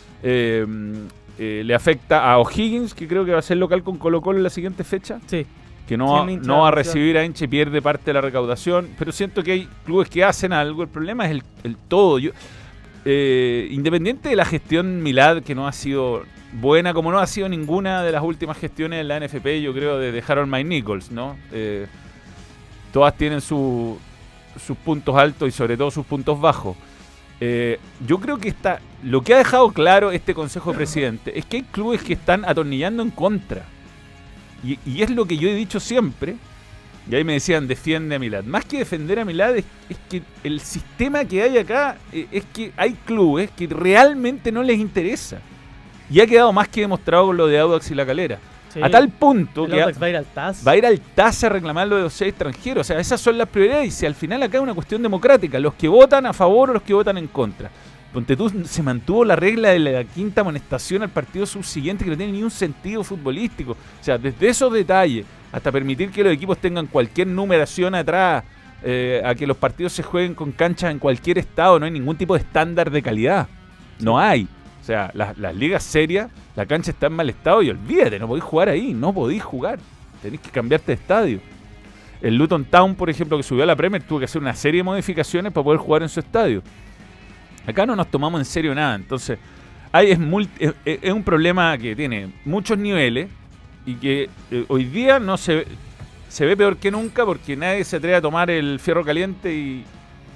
Le afecta a O'Higgins, que creo que va a ser local con Colo-Colo en la siguiente fecha. Sí. Que no va a recibir a hincha y pierde parte de la recaudación. Pero siento que hay clubes que hacen algo. El problema es el todo. Independiente de la gestión Milad, que no ha sido buena, como no ha sido ninguna de las últimas gestiones en la NFP, yo creo, de Harold Mike Nichols, ¿no? Todas tienen sus puntos altos y sobre todo sus puntos bajos. Yo creo que lo que ha dejado claro este Consejo Presidente es que hay clubes que están atornillando en contra. Y es lo que yo he dicho siempre. Y ahí me decían, defiende a Milad. Más que defender a Milad, es que el sistema que hay acá es que hay clubes que realmente no les interesa. Y ha quedado más que demostrado con lo de Audax y La Calera. Sí, a tal punto que va a ir al TAS. Va a ir al TAS a reclamar lo de los 6 extranjeros. O sea, esas son las prioridades. Y si al final acá es una cuestión democrática, los que votan a favor o los que votan en contra. Ponte tú, se mantuvo la regla de la quinta amonestación al partido subsiguiente, que no tiene ni un sentido futbolístico. O sea, desde esos detalles hasta permitir que los equipos tengan cualquier numeración atrás, a que los partidos se jueguen con canchas en cualquier estado, no hay ningún tipo de estándar de calidad. No hay. O sea, las ligas serias, la cancha está en mal estado y olvídate, no podéis jugar ahí, no podéis jugar. Tenéis que cambiarte de estadio. El Luton Town, por ejemplo, que subió a la Premier, tuvo que hacer una serie de modificaciones para poder jugar en su estadio. Acá no nos tomamos en serio nada, entonces es un problema que tiene muchos niveles y que hoy día no se ve peor que nunca porque nadie se atreve a tomar el fierro caliente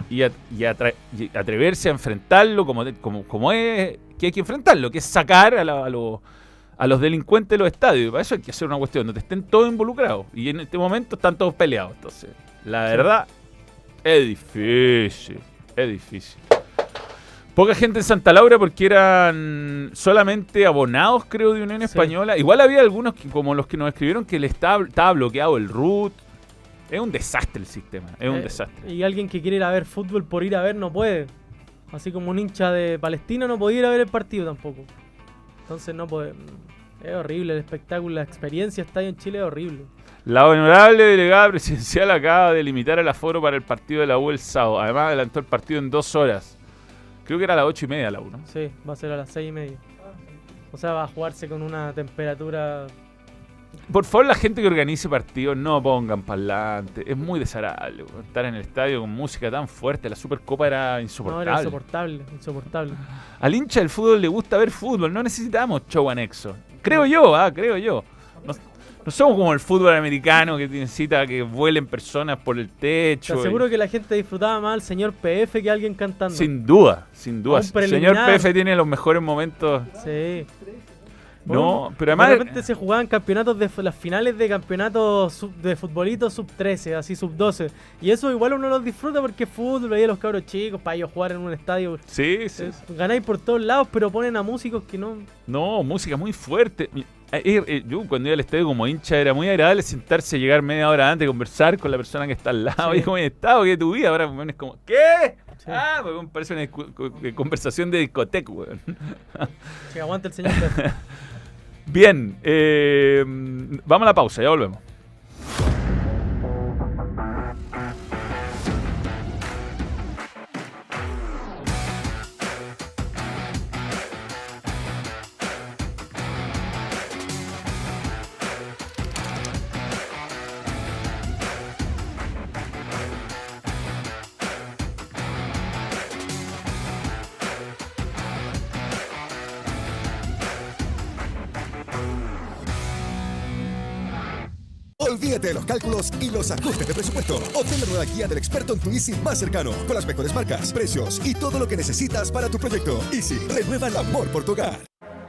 y atreverse a enfrentarlo como es que hay que enfrentarlo, que es sacar a los delincuentes de los estadios. Y para eso hay que hacer una cuestión donde estén todos involucrados. Y en este momento están todos peleados. Entonces, la verdad, es difícil. Es difícil. Poca gente en Santa Laura porque eran solamente abonados, creo, de Unión Española. Igual había algunos, como los que nos escribieron, que estaba bloqueado el RUT. Es un desastre el sistema, es un desastre. Y alguien que quiere ir a ver fútbol por ir a ver no puede. Así como un hincha de Palestina no podía ir a ver el partido tampoco. Entonces no puede. Es horrible el espectáculo, la experiencia estadio en Chile es horrible. La honorable delegada presidencial acaba de limitar el aforo para el partido de la U el sábado. Además adelantó el partido en 2 horas. Creo que era a las 8:30 la U, ¿no? Sí, va a ser a las 6:30. O sea, va a jugarse con una temperatura... Por favor, la gente que organice partidos no pongan parlantes. Es muy desagradable estar en el estadio con música tan fuerte. La Supercopa era insoportable. No, era insoportable, insoportable. Al hincha del fútbol le gusta ver fútbol. No necesitamos show anexo. Creo yo, creo yo. No somos como el fútbol americano que necesita que vuelen personas por el techo. Te aseguro que la gente disfrutaba más al señor PF que alguien cantando. Sin duda, sin duda. El señor PF tiene los mejores momentos. Sí. No, pero además... De repente se jugaban campeonatos de las finales de campeonatos de futbolito sub-13, así sub-12. Y eso igual uno los disfruta porque es fútbol, ahí a los cabros chicos, para ellos jugar en un estadio. Sí. Ganáis por todos lados, pero ponen a músicos que no... No, música muy fuerte. Yo cuando iba al estadio como hincha era muy agradable sentarse, llegar media hora antes, conversar con la persona que está al lado. Sí. Y ¿cómo has estado? ¿Qué es tu vida? Ahora es como, ¿qué? Sí. Pues parece una conversación de discoteca, weón. Que aguante el señor Pepe. Bien, vamos a la pausa, ya volvemos. Olvídate de los cálculos y los ajustes de presupuesto. Obtén la nueva guía del experto en tu Easy más cercano, con las mejores marcas, precios y todo lo que necesitas para tu proyecto. Easy, renueva el amor por tu hogar.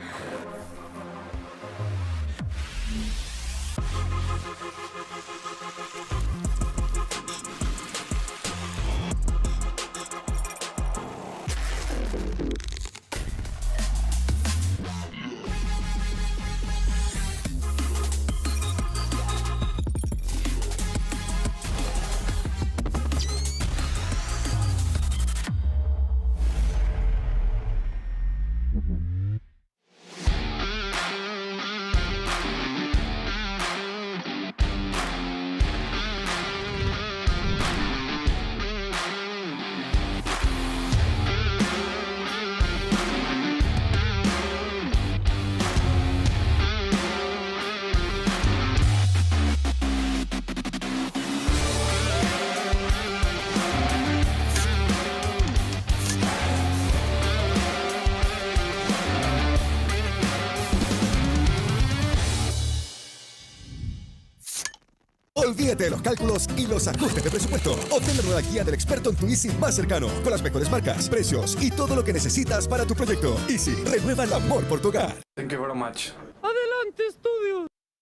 Olvídate de los cálculos y los ajustes de presupuesto. Obtén la nueva guía del experto en tu Easy más cercano, con las mejores marcas, precios y todo lo que necesitas para tu proyecto. Easy, renueva el amor por tu hogar. Thank you very much. ¡Adelante, estudio!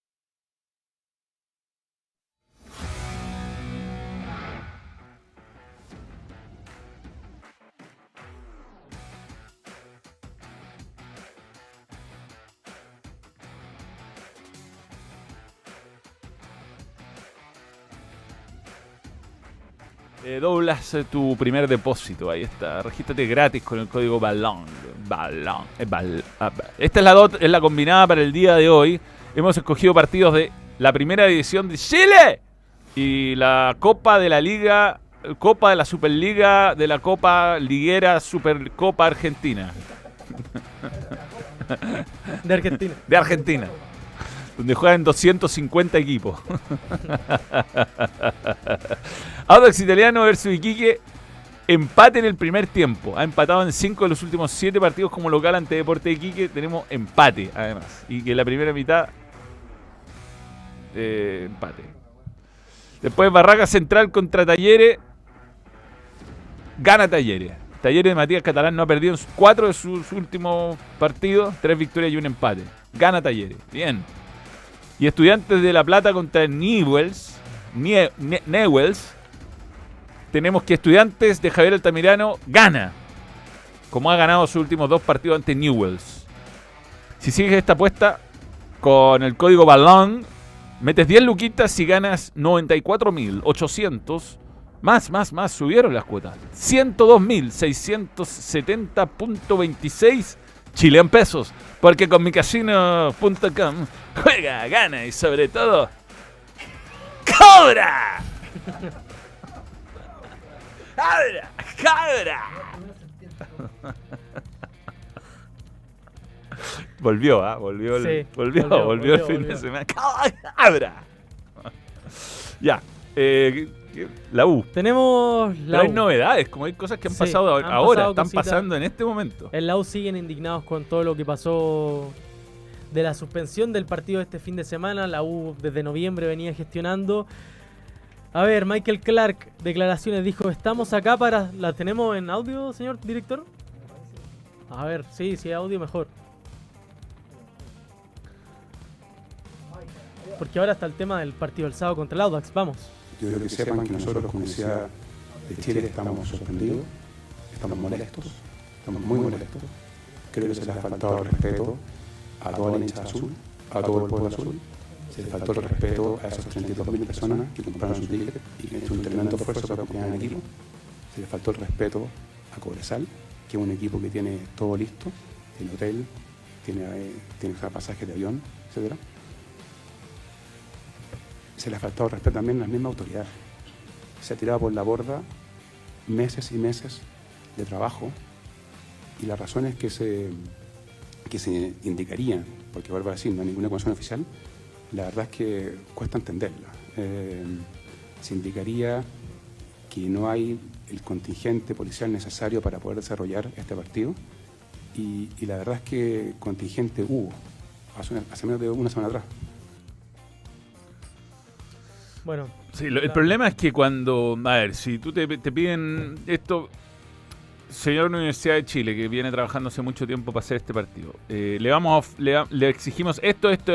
Doblas tu primer depósito, ahí está. Regístrate gratis con el código BALON. Esta es la combinada para el día de hoy. Hemos escogido partidos de la primera división de Chile y la Copa de la Liga, Copa de la Superliga, de la Copa Liguera Supercopa Argentina. De Argentina. De Argentina. Donde juegan 250 equipos. Audax Italiano versus Iquique. Empate en el primer tiempo. Ha empatado en 5 de los últimos 7 partidos como local ante Deportes de Iquique. Tenemos empate, además. Y que la primera mitad... empate. Después Barraca Central contra Talleres. gana Talleres. Talleres de Matías Catalán no ha perdido en 4 de sus últimos partidos, 3 victorias y un empate. Gana Talleres. Bien. Y Estudiantes de La Plata contra Newells. Tenemos que Estudiantes de Javier Altamirano gana, como ha ganado sus últimos 2 partidos ante Newells. Si sigues esta apuesta con el código BALON, metes 10 luquitas y ganas 94.800. Más, subieron las cuotas. 102.670.26 Chilean pesos. Porque con micasino.com juega, gana y sobre todo ¡cobra! ¡Cabra! ¡Cabra! Volvió, ¿ah? Volvió el fin de semana. ¡Cabra! Ya. La U. Tenemos la Pero hay U. novedades, como hay cosas que han pasado ahora, están pasando en este momento. En la U siguen indignados con todo lo que pasó de la suspensión del partido de este fin de semana. La U desde noviembre venía gestionando. A ver, Michael Clark, declaraciones, dijo, estamos acá para... ¿La tenemos en audio, señor director? A ver, sí, audio mejor. Porque ahora está el tema del partido del sábado contra el Audax, vamos. Yo quiero que sepan que nosotros como Universidad de Chile estamos sorprendidos, estamos molestos, estamos muy molestos. Creo que se les ha faltado el respeto a toda la hinchada azul, a todo el pueblo azul. Se les faltó el respeto a esas 32.000 personas que compraron su ticket y que han hecho un tremendo esfuerzo para acompañar al equipo. Se les faltó el respeto a Cobresal, que es un equipo que tiene todo listo, tiene hotel, tiene pasajes de avión, etc. Se les ha faltado el respeto también a las mismas autoridades. Se ha tirado por la borda meses y meses de trabajo y las razones que se indicarían, porque vuelvo a decir, no hay ninguna condición oficial, la verdad es que cuesta entenderla. Se indicaría que no hay el contingente policial necesario para poder desarrollar este partido y la verdad es que contingente hubo hace menos de una semana atrás. Bueno. Sí, el problema es que cuando... A ver, si tú te piden esto... Señor Universidad de Chile, que viene trabajando hace mucho tiempo para hacer este partido, le exigimos esto, le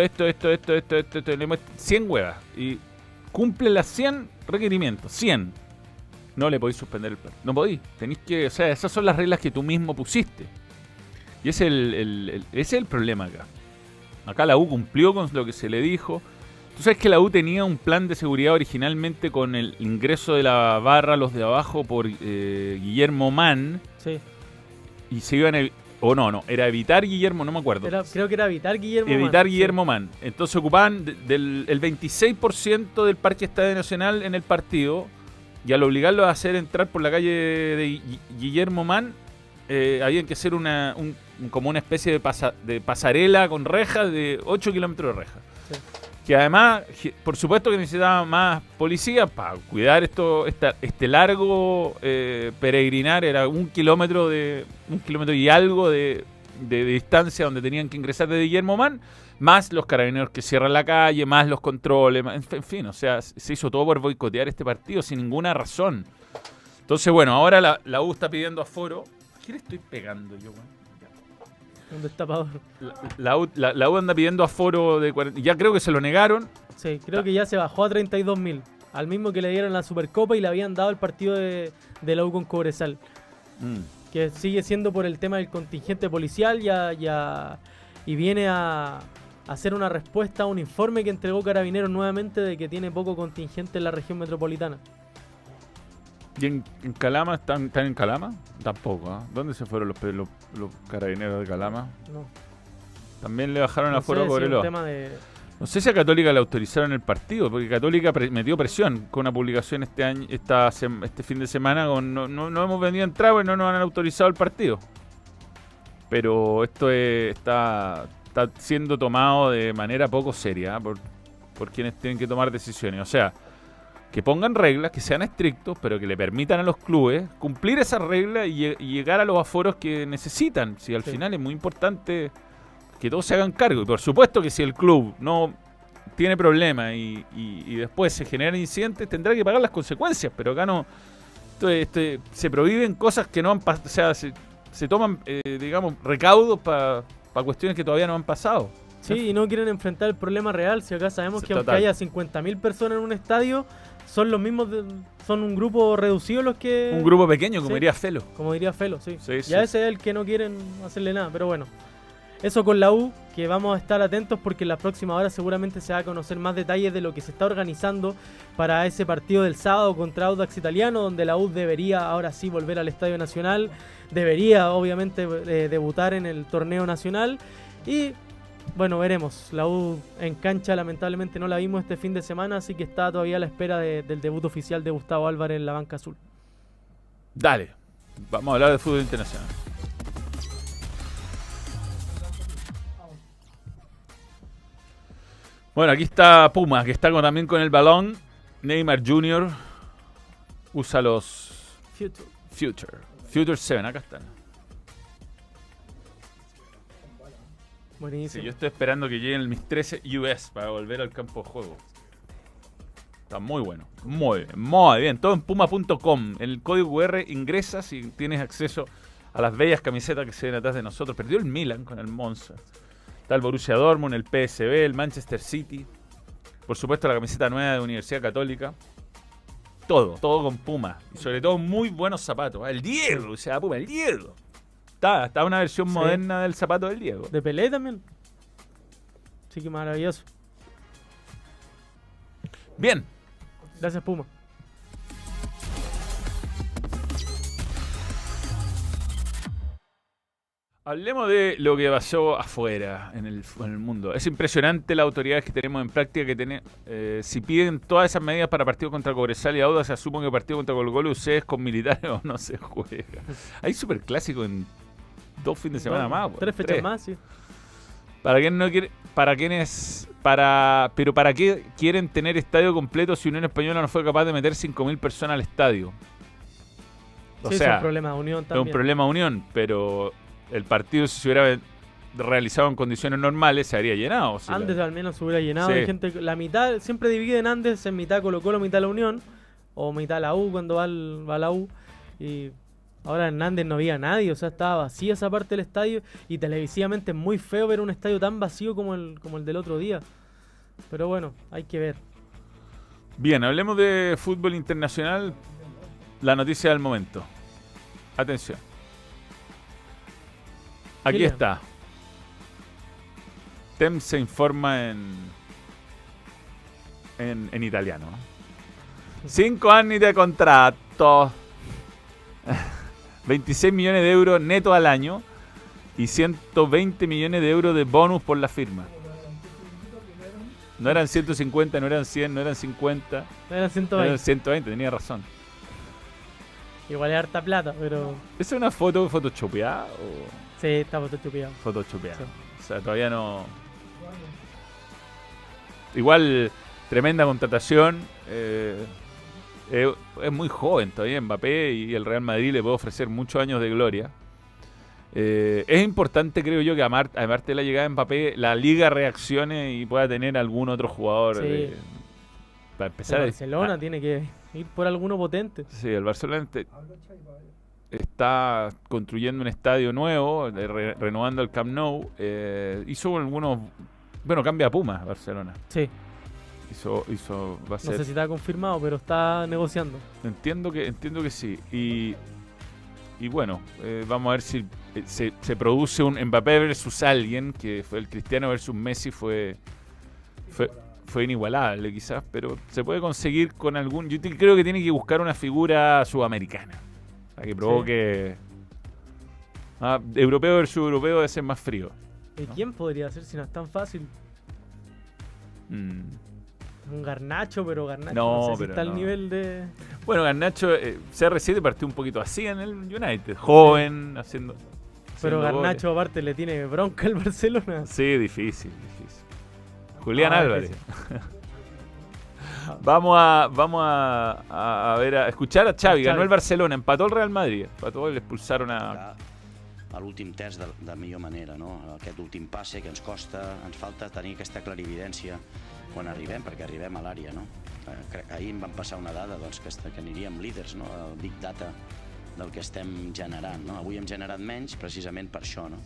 100 huevas y cumple las 100 requerimientos, 100. No le podéis suspender el partido. No podéis. Tenéis que... O sea, esas son las reglas que tú mismo pusiste. Y ese es el problema acá. Acá la U cumplió con lo que se le dijo. Tú sabes que la U tenía un plan de seguridad originalmente con el ingreso de la barra, los de abajo, por Guillermo Mann. Sí. Y se iban a... O no, era evitar Guillermo, no me acuerdo. Creo que era evitar Guillermo Mann. Evitar Guillermo Mann. Entonces ocupaban el 26% del Parque Estadio Nacional en el partido. Y al obligarlo a hacer entrar por la calle de Guillermo Mann, habían que hacer como una especie de pasarela con rejas de 8 kilómetros de reja. Sí. Que además, por supuesto que necesitaba más policía para cuidar este largo peregrinar. Era 1 kilómetro y algo de distancia donde tenían que ingresar de Guillermo Mann, más los carabineros que cierran la calle, más los controles, en fin, o sea, se hizo todo por boicotear este partido sin ninguna razón. Entonces, bueno, ahora la U está pidiendo aforo. ¿A qué le estoy pegando yo, güey? Un destapador. La U anda pidiendo aforo de 40. Ya creo que se lo negaron. Sí, creo que ya se bajó a 32.000. Al mismo que le dieron la Supercopa y le habían dado el partido de la U con Cobresal. Que sigue siendo por el tema del contingente policial y viene a hacer una respuesta a un informe que entregó Carabineros nuevamente de que tiene poco contingente en la región metropolitana. ¿Y en Calama están en Calama? Tampoco, ¿eh? ¿Dónde se fueron los carabineros de Calama? No. También le bajaron el aforo a Cobreloa. No sé si a Católica le autorizaron el partido, porque Católica metió presión con una publicación este fin de semana con no hemos venido a entrar y no nos han autorizado el partido. Pero esto está siendo tomado de manera poco seria, ¿eh? por quienes tienen que tomar decisiones. O sea, que pongan reglas, que sean estrictos, pero que le permitan a los clubes cumplir esas reglas y llegar a los aforos que necesitan. Si al final es muy importante que todos se hagan cargo. Y por supuesto que si el club no tiene problemas y después se generan incidentes, tendrá que pagar las consecuencias. Pero acá no se prohíben cosas que no han pasado, o sea, se toman, digamos, recaudos para cuestiones que todavía no han pasado. Sí, y no quieren enfrentar el problema real. Si acá sabemos que Total. aunque haya 50.000 personas en un estadio, son los mismos, son un grupo reducido los que... Un grupo pequeño, como Sí. diría Felo. Como diría Felo, sí. Sí, Y sí. a ese es el que no quieren hacerle nada, pero bueno. Eso con la U, que vamos a estar atentos porque en las próximas horas seguramente se va a conocer más detalles de lo que se está organizando para ese partido del sábado contra Audax Italiano, donde la U debería ahora sí volver al Estadio Nacional, debería obviamente debutar en el torneo nacional y bueno, veremos. La U en cancha lamentablemente no la vimos este fin de semana, así que está todavía a la espera del debut oficial de Gustavo Álvarez en la banca azul. Dale, vamos a hablar de fútbol internacional. Bueno, aquí está Puma, que está también con el balón. Neymar Jr. usa los Future 7, acá están. Buenísimo. Sí, yo estoy esperando que lleguen mis 13 US para volver al campo de juego. Está muy bueno. Muy bien. Todo en puma.com. En el código QR ingresas y tienes acceso a las bellas camisetas que se ven atrás de nosotros. Perdió el Milan con el Monza. Está el Borussia Dortmund, el PSV, el Manchester City. Por supuesto la camiseta nueva de Universidad Católica. Todo con Puma. Y sobre todo muy buenos zapatos. El Diego, o sea, Puma, el Diego. Está una versión moderna del zapato del Diego. De Pelé también. Sí, que maravilloso. Bien. Gracias, Puma. Hablemos de lo que pasó afuera, en el mundo. Es impresionante las autoridades que tenemos en práctica que si piden todas esas medidas para partidos contra Cobresal y Audax, se asumo que el partido contra Colo-Colo ustedes con militares o no se juega. Hay superclásico en 2 fines de semana más. Bueno, 3 fechas más, sí. Para quien no quiere, pero ¿para qué quieren tener estadio completo si Unión Española no fue capaz de meter 5.000 personas al estadio? O Sí, sea, es un problema de Unión también. es un problema de Unión, pero el partido, si se hubiera realizado en condiciones normales, se habría llenado. Si Andes al menos se hubiera llenado. Sí. Hay gente, la mitad, siempre dividen Andes en mitad Colo-Colo, mitad la Unión, o mitad la U cuando va la U. Y ahora en Andes no había nadie, o sea, estaba vacía esa parte del estadio. Y televisivamente es muy feo ver un estadio tan vacío como el del otro día. Pero bueno, hay que ver. Bien, hablemos de fútbol internacional. La noticia del momento. Atención. Aquí Kylian. está. TEM se informa en italiano. 5 años de contrato. 26 millones de euros neto al año. Y 120 millones de euros de bonus por la firma. No eran 150, no eran 100, no eran 50. Eran 120. Eran 120, tenía razón. Igual es harta plata, pero... ¿Es una foto photoshopeada o...? Sí, está photoshopeado. Photoshopeada. Sí. O sea, todavía no... Igual, tremenda contratación. Es muy joven todavía Mbappé y el Real Madrid le puede ofrecer muchos años de gloria. Es importante, creo yo, que aparte de la llegada de Mbappé, la liga reaccione y pueda tener algún otro jugador Sí. para empezar. El Barcelona tiene que ir por alguno potente. Sí, el Barcelona está construyendo un estadio nuevo, renovando el Camp Nou. Hizo algunos... Bueno, cambia a Puma, Barcelona. Sí. Va a ser... No sé si está confirmado, pero está negociando. Entiendo que sí. Y bueno, vamos a ver si se produce un Mbappé versus alguien, que fue el Cristiano versus Messi, fue inigualable quizás, pero se puede conseguir con algún... Yo creo que tiene que buscar una figura sudamericana, para que provoque... Europeo versus europeo debe ser más frío. ¿Y quién podría ser si no es tan fácil? Un Garnacho, pero Garnacho no sé si pero está no. al nivel de... Bueno, Garnacho, CR7 partió un poquito así en el United, joven, haciendo Pero Garnacho goles. aparte le tiene bronca al Barcelona. Sí, difícil. Julián Álvarez. Difícil. Vamos a ver, a escuchar a Xavi. Ganó el Barcelona, empató el Real Madrid, empató y le expulsaron a l'últim terç de millor manera, no? Aquest últim passe que ens costa, ens falta tenir aquesta clarividència quan arribem, perquè arribem a l'àrea, no? ahir em van passar una dada doncs, que aniríem líders, no? El Big Data del que estem generant, no? Avui hem generat menys precisament per això, no?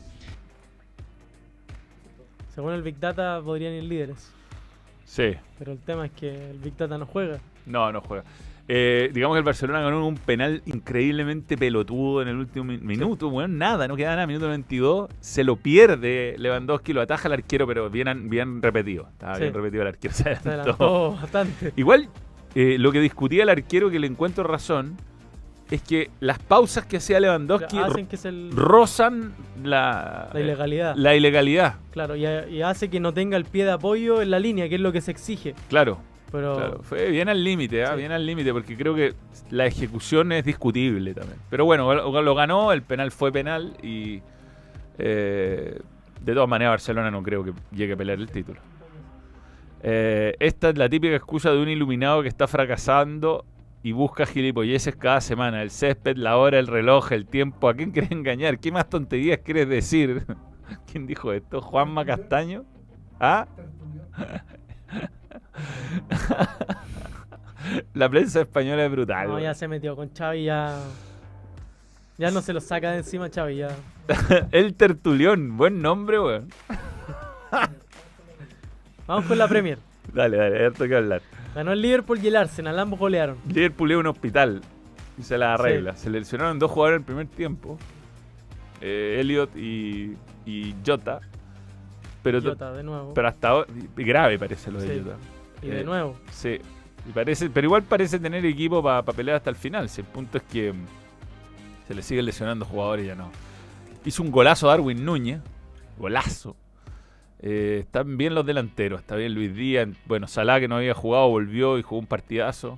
Según el Big Data podrían ir líderes. Sí. Pero el tema es que el Big Data no juega. No juega. Digamos que el Barcelona ganó un penal increíblemente pelotudo en el último minuto. Bueno, nada, no queda nada. Minuto 22. Se lo pierde Lewandowski, lo ataja el arquero, pero bien repetido. Estaba bien repetido el arquero. Se adelantó bastante. Igual, lo que discutía el arquero, que le encuentro razón, es que las pausas que hacía Lewandowski hacen que rozan la ilegalidad. La ilegalidad. Claro, y hace que no tenga el pie de apoyo en la línea, que es lo que se exige. Claro. Pero claro, fue bien al límite, bien al límite, porque creo que la ejecución es discutible también. Pero bueno, lo ganó, el penal fue penal y de todas maneras Barcelona no creo que llegue a pelear el título. Esta es la típica excusa de un iluminado que está fracasando y busca gilipolleces cada semana. El césped, la hora, el reloj, el tiempo. ¿A quién quieres engañar? ¿Qué más tonterías quieres decir? ¿Quién dijo esto? ¿Juanma Castaño? ¿Ah? La prensa española es brutal. No, ya se metió con Xavi, ya no se lo saca de encima Xavi, ya. El Tertulión, buen nombre, weón. Vamos con la Premier. Dale, harto que hablar. Ganó el Liverpool y el Arsenal, ambos golearon. Liverpool es un hospital y se la arregla. Sí. Se lesionaron 2 jugadores en el primer tiempo, Elliot y Jota. Pero Jota, de nuevo. Pero hasta ahora, grave parece lo de Jota. Y de nuevo. Sí. Y parece, pero igual parece tener equipo para pelear hasta el final. Si el punto es que se le siguen lesionando jugadores y ya no. Hizo un golazo Darwin Núñez. Golazo. Están bien los delanteros. Está bien Luis Díaz. Bueno, Salah, que no había jugado, volvió y jugó un partidazo.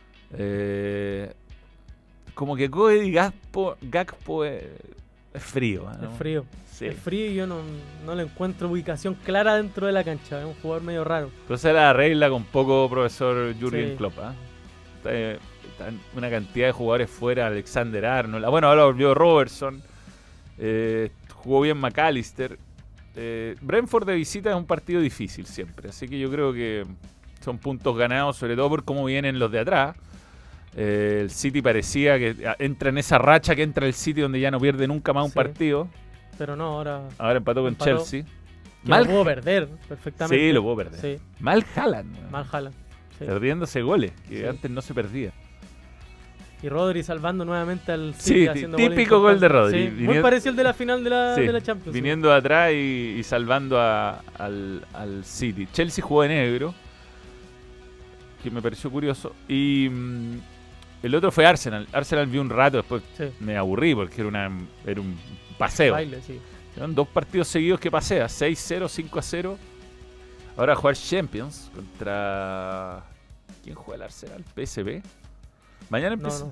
Como que Cody Gakpo es frío. ¿no? Es frío. Sí. Es frío y yo no le encuentro ubicación clara dentro de la cancha. Es un jugador medio raro. Entonces la arregla con poco profesor Jürgen Klopp. Está una cantidad de jugadores fuera. Alexander Arnold. Bueno, ahora volvió Robertson. Jugó bien McAllister. Brentford de visita es un partido difícil siempre. Así que yo creo que son puntos ganados, sobre todo por cómo vienen los de atrás. El City parecía que entra en esa racha que entra el City donde ya no pierde nunca más un partido. Pero no, ahora empató con Chelsea. Lo pudo perder perfectamente. Sí, lo pudo perder. Sí. Mal Haaland. Sí. Perdiéndose goles, que antes no se perdía. Y Rodri salvando nuevamente al City. Sí, haciendo típico gol de Rodri. Sí, muy parecido al de la final de la Champions. Viniendo de atrás y salvando al City. Chelsea jugó de negro, que me pareció curioso. Y el otro fue Arsenal. Arsenal vi un rato, después me aburrí porque era un paseo. Baile, sí. Eran 2 partidos seguidos que pasea, 6-0, 5-0. Ahora a jugar Champions contra... ¿Quién juega el Arsenal? ¿PSV? Mañana empieza...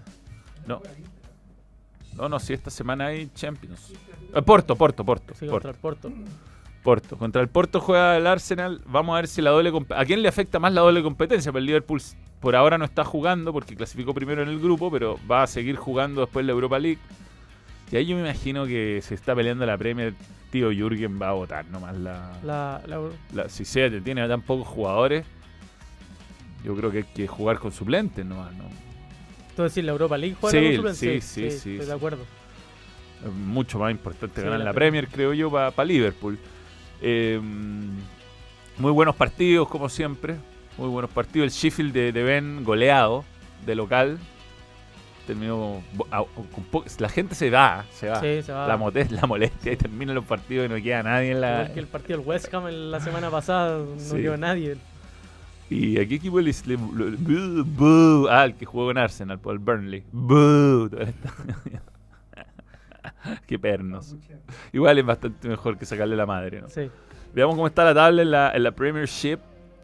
No, sí, esta semana hay Champions. Porto. Sí, contra el Porto. Contra el Porto juega el Arsenal. Vamos a ver si ¿a quién le afecta más la doble competencia? Pues el Liverpool por ahora no está jugando porque clasificó primero en el grupo, pero va a seguir jugando después la Europa League. Y ahí yo me imagino que se está peleando la Premier. Tío Jürgen va a votar nomás si tiene tan pocos jugadores, yo creo que hay que jugar con suplentes nomás, ¿no? ¿Tú decís la Europa League juega con suplentes? Sí, estoy de acuerdo. Es mucho más importante ganar la Premier, creo yo, para Liverpool. Muy buenos partidos, como siempre. Muy buenos partidos. El Sheffield de Ben goleado, de local. Terminó la gente se va. Sí, se va. La molestia y terminan los partidos y no queda nadie en la... Porque el partido del West Ham la semana pasada no quedó nadie. ¿Y a qué equipo el que jugó con Arsenal, por el Burnley? Qué pernos. Igual es bastante mejor que sacarle la madre, ¿no? Sí. Veamos cómo está la tabla en la Premiership.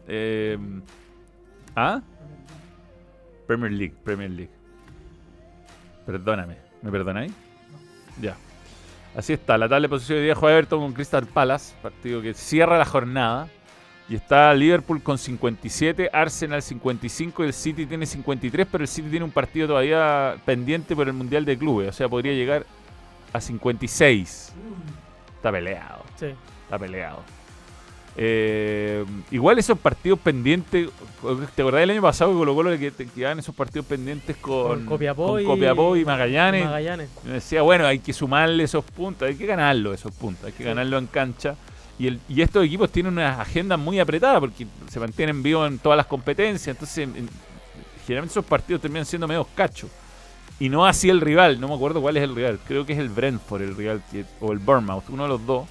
Premier League. Perdóname, ¿me perdonáis? No. Ya. Así está, la tabla de posición de día juega Everton con Crystal Palace, partido que cierra la jornada. Y está Liverpool con 57, Arsenal 55 y el City tiene 53, pero el City tiene un partido todavía pendiente por el Mundial de Clubes, o sea, podría llegar a 56. Está peleado. Sí. Está peleado. Igual esos partidos pendientes, ¿te acordás del año pasado que Colo-Colo que quedaban esos partidos pendientes con Copiapó y Magallanes? Me decía, bueno, hay que sumarle esos puntos, hay que ganarlo esos puntos, hay que ganarlo en cancha. Y estos equipos tienen una agenda muy apretada porque se mantienen vivos en todas las competencias, entonces generalmente esos partidos terminan siendo medio cachos. Y no así el rival, no me acuerdo cuál es el rival, creo que es el Brentford el rival, o el Bournemouth, uno de los dos.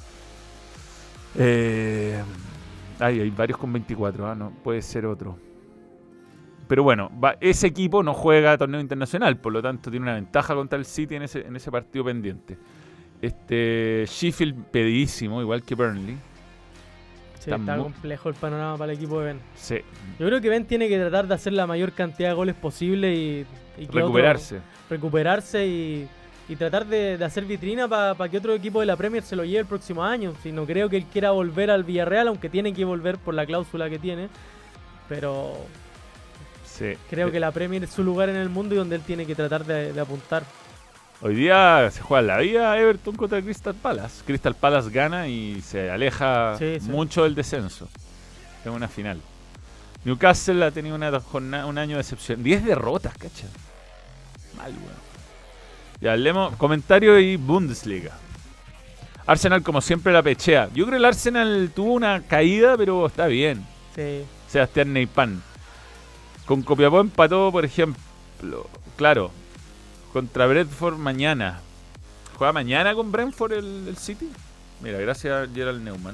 Hay varios con 24, no puede ser otro. Pero bueno, ese equipo no juega torneo internacional, por lo tanto tiene una ventaja contra el City en ese partido pendiente. Sheffield pedidísimo, igual que Burnley. Sí, está complejo el panorama para el equipo de Ben. Sí. Yo creo que Ben tiene que tratar de hacer la mayor cantidad de goles posible y recuperarse y tratar de hacer vitrina para que otro equipo de la Premier se lo lleve el próximo año. Si no creo que él quiera volver al Villarreal, aunque tiene que volver por la cláusula que tiene. Pero sí, creo que la Premier es su lugar en el mundo y donde él tiene que tratar de apuntar. Hoy día se juega la vida Everton contra Crystal Palace. Crystal Palace gana y se aleja mucho del descenso. Es una final. Newcastle ha tenido un año de excepción. 10 derrotas, cacha. Mal, weón. Ya, leemos comentario y Bundesliga. Arsenal, como siempre, la pechea. Yo creo que el Arsenal tuvo una caída, pero está bien. Sí. Sebastián Neipan. Con Copiapó empató, por ejemplo. Claro. Contra Brentford mañana. ¿Juega mañana con Brentford el City? Mira, gracias a Gerald Neumann.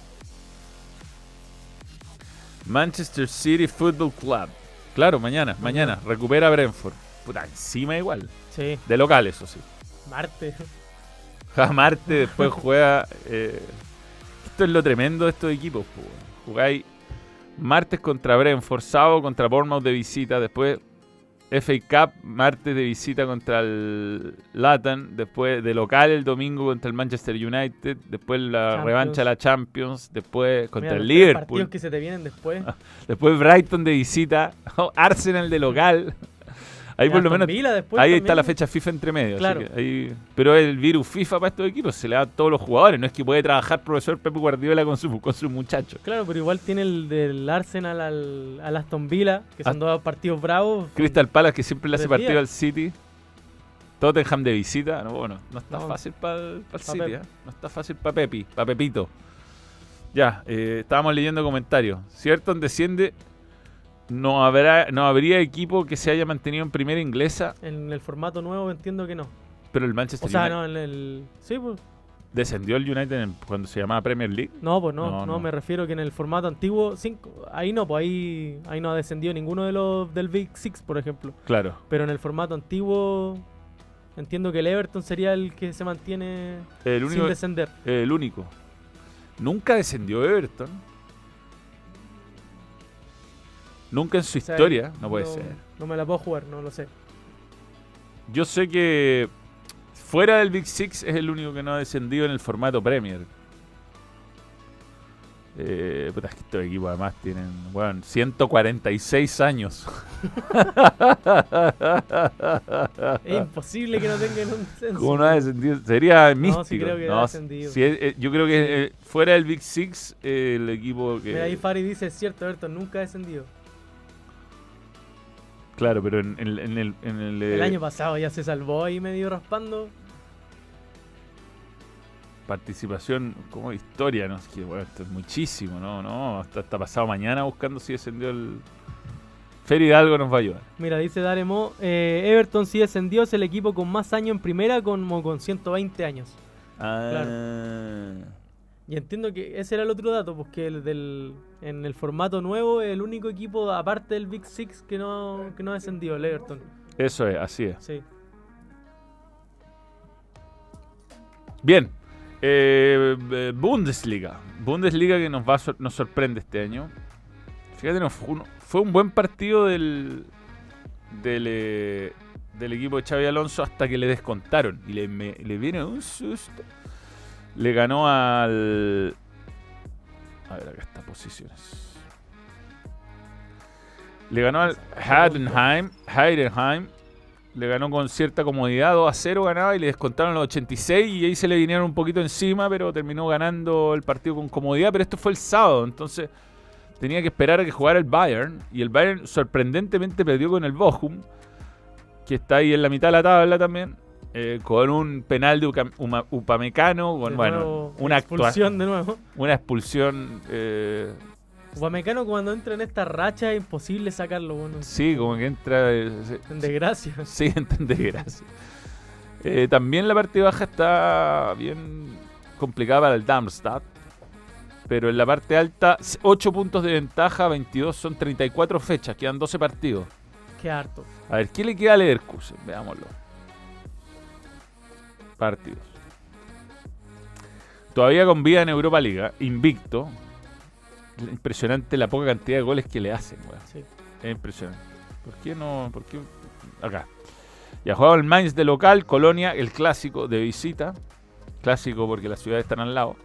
Manchester City Football Club. Claro, mañana. Recupera Brentford. Puta, encima igual. Sí. De local, eso sí. Martes. Marte, después juega... esto es lo tremendo de estos equipos. Jugáis martes contra Brentford, sábado contra Bournemouth de visita, después FA Cup, martes de visita contra el Luton, después de local el domingo contra el Manchester United, después la revancha de la Champions, después contra el Liverpool. Partidos que se te vienen después. Después Brighton de visita, Arsenal de local. Ahí por lo menos ahí está la fecha FIFA entre medio. Claro. Así que pero el virus FIFA para estos equipos se le da a todos los jugadores. No es que puede trabajar profesor Pep Guardiola con sus muchachos. Claro, pero igual tiene el del Arsenal al Aston Villa, que son dos partidos bravos. Crystal Palace, que siempre le hace partido al City. Tottenham de visita. No está fácil para el City. No está fácil para Pepito. Ya, estábamos leyendo comentarios. Si Everton desciende... No habría equipo que se haya mantenido en primera inglesa. En el formato nuevo entiendo que no. Pero el Manchester United... no, en el... Sí, pues. ¿Descendió el United cuando se llamaba Premier League? No, pues no, me refiero que en el formato antiguo, ahí no, pues ahí no ha descendido ninguno de los del Big Six, por ejemplo. Claro. Pero en el formato antiguo entiendo que el Everton sería el que se mantiene sin descender. El único. Nunca descendió Everton. Nunca en su historia, no puede ser. No me la puedo jugar, no lo sé. Yo sé que fuera del Big Six es el único que no ha descendido en el formato Premier. Puta, es que estos equipos además tienen 146 años. Es imposible que no tengan un descenso. ¿Cómo no ha descendido? Sería místico. Sí creo que ha descendido. Yo creo que fuera del Big Six, el equipo que... Mira, ahí Fari dice, es cierto, Everton nunca ha descendido. Claro, pero en el el año pasado ya se salvó ahí medio raspando. Participación como historia, ¿no? Es que, esto es muchísimo, ¿no? Hasta pasado mañana buscando si descendió el... Fer Hidalgo nos va a ayudar. Mira, dice Daremo, Everton sí descendió, es el equipo con más años en primera, como con 120 años. Claro. Y entiendo que ese era el otro dato, porque en el formato nuevo el único equipo, aparte del Big Six, que no ha descendido, el Everton. Eso es, así es. Sí. Bien. Bundesliga que nos sorprende este año. Fíjate, fue un buen partido del equipo de Xabi Alonso hasta que le descontaron y le viene un susto. Le ganó al... A ver, acá está posiciones. Le ganó al Heidenheim le ganó con cierta comodidad, 2-0 ganaba y le descontaron los 86 y ahí se le vinieron un poquito encima, pero terminó ganando el partido con comodidad. Pero esto fue el sábado, entonces tenía que esperar a que jugara el Bayern, y el Bayern sorprendentemente perdió con el Bochum, que está ahí en la mitad de la tabla también, con un penal de Upamecano, con una expulsión de nuevo. Una expulsión. Upamecano cuando entra en esta racha es imposible sacarlo. Bueno. Sí, como que entra... en desgracia. Sí, entra en desgracia. También la parte baja está bien complicada para el Darmstadt. Pero en la parte alta, 8 puntos de ventaja, 22, son 34 fechas, quedan 12 partidos. Qué harto. A ver, ¿qué le queda a Leverkusen? Veámoslo. Partidos. Todavía con vida en Europa Liga, invicto. Impresionante la poca cantidad de goles que le hacen, weón. Sí. Es impresionante. ¿Por qué no? ¿Por qué? Acá. Ya jugaba el Mainz de local, Colonia, el clásico de visita. Clásico porque las ciudades están al lado.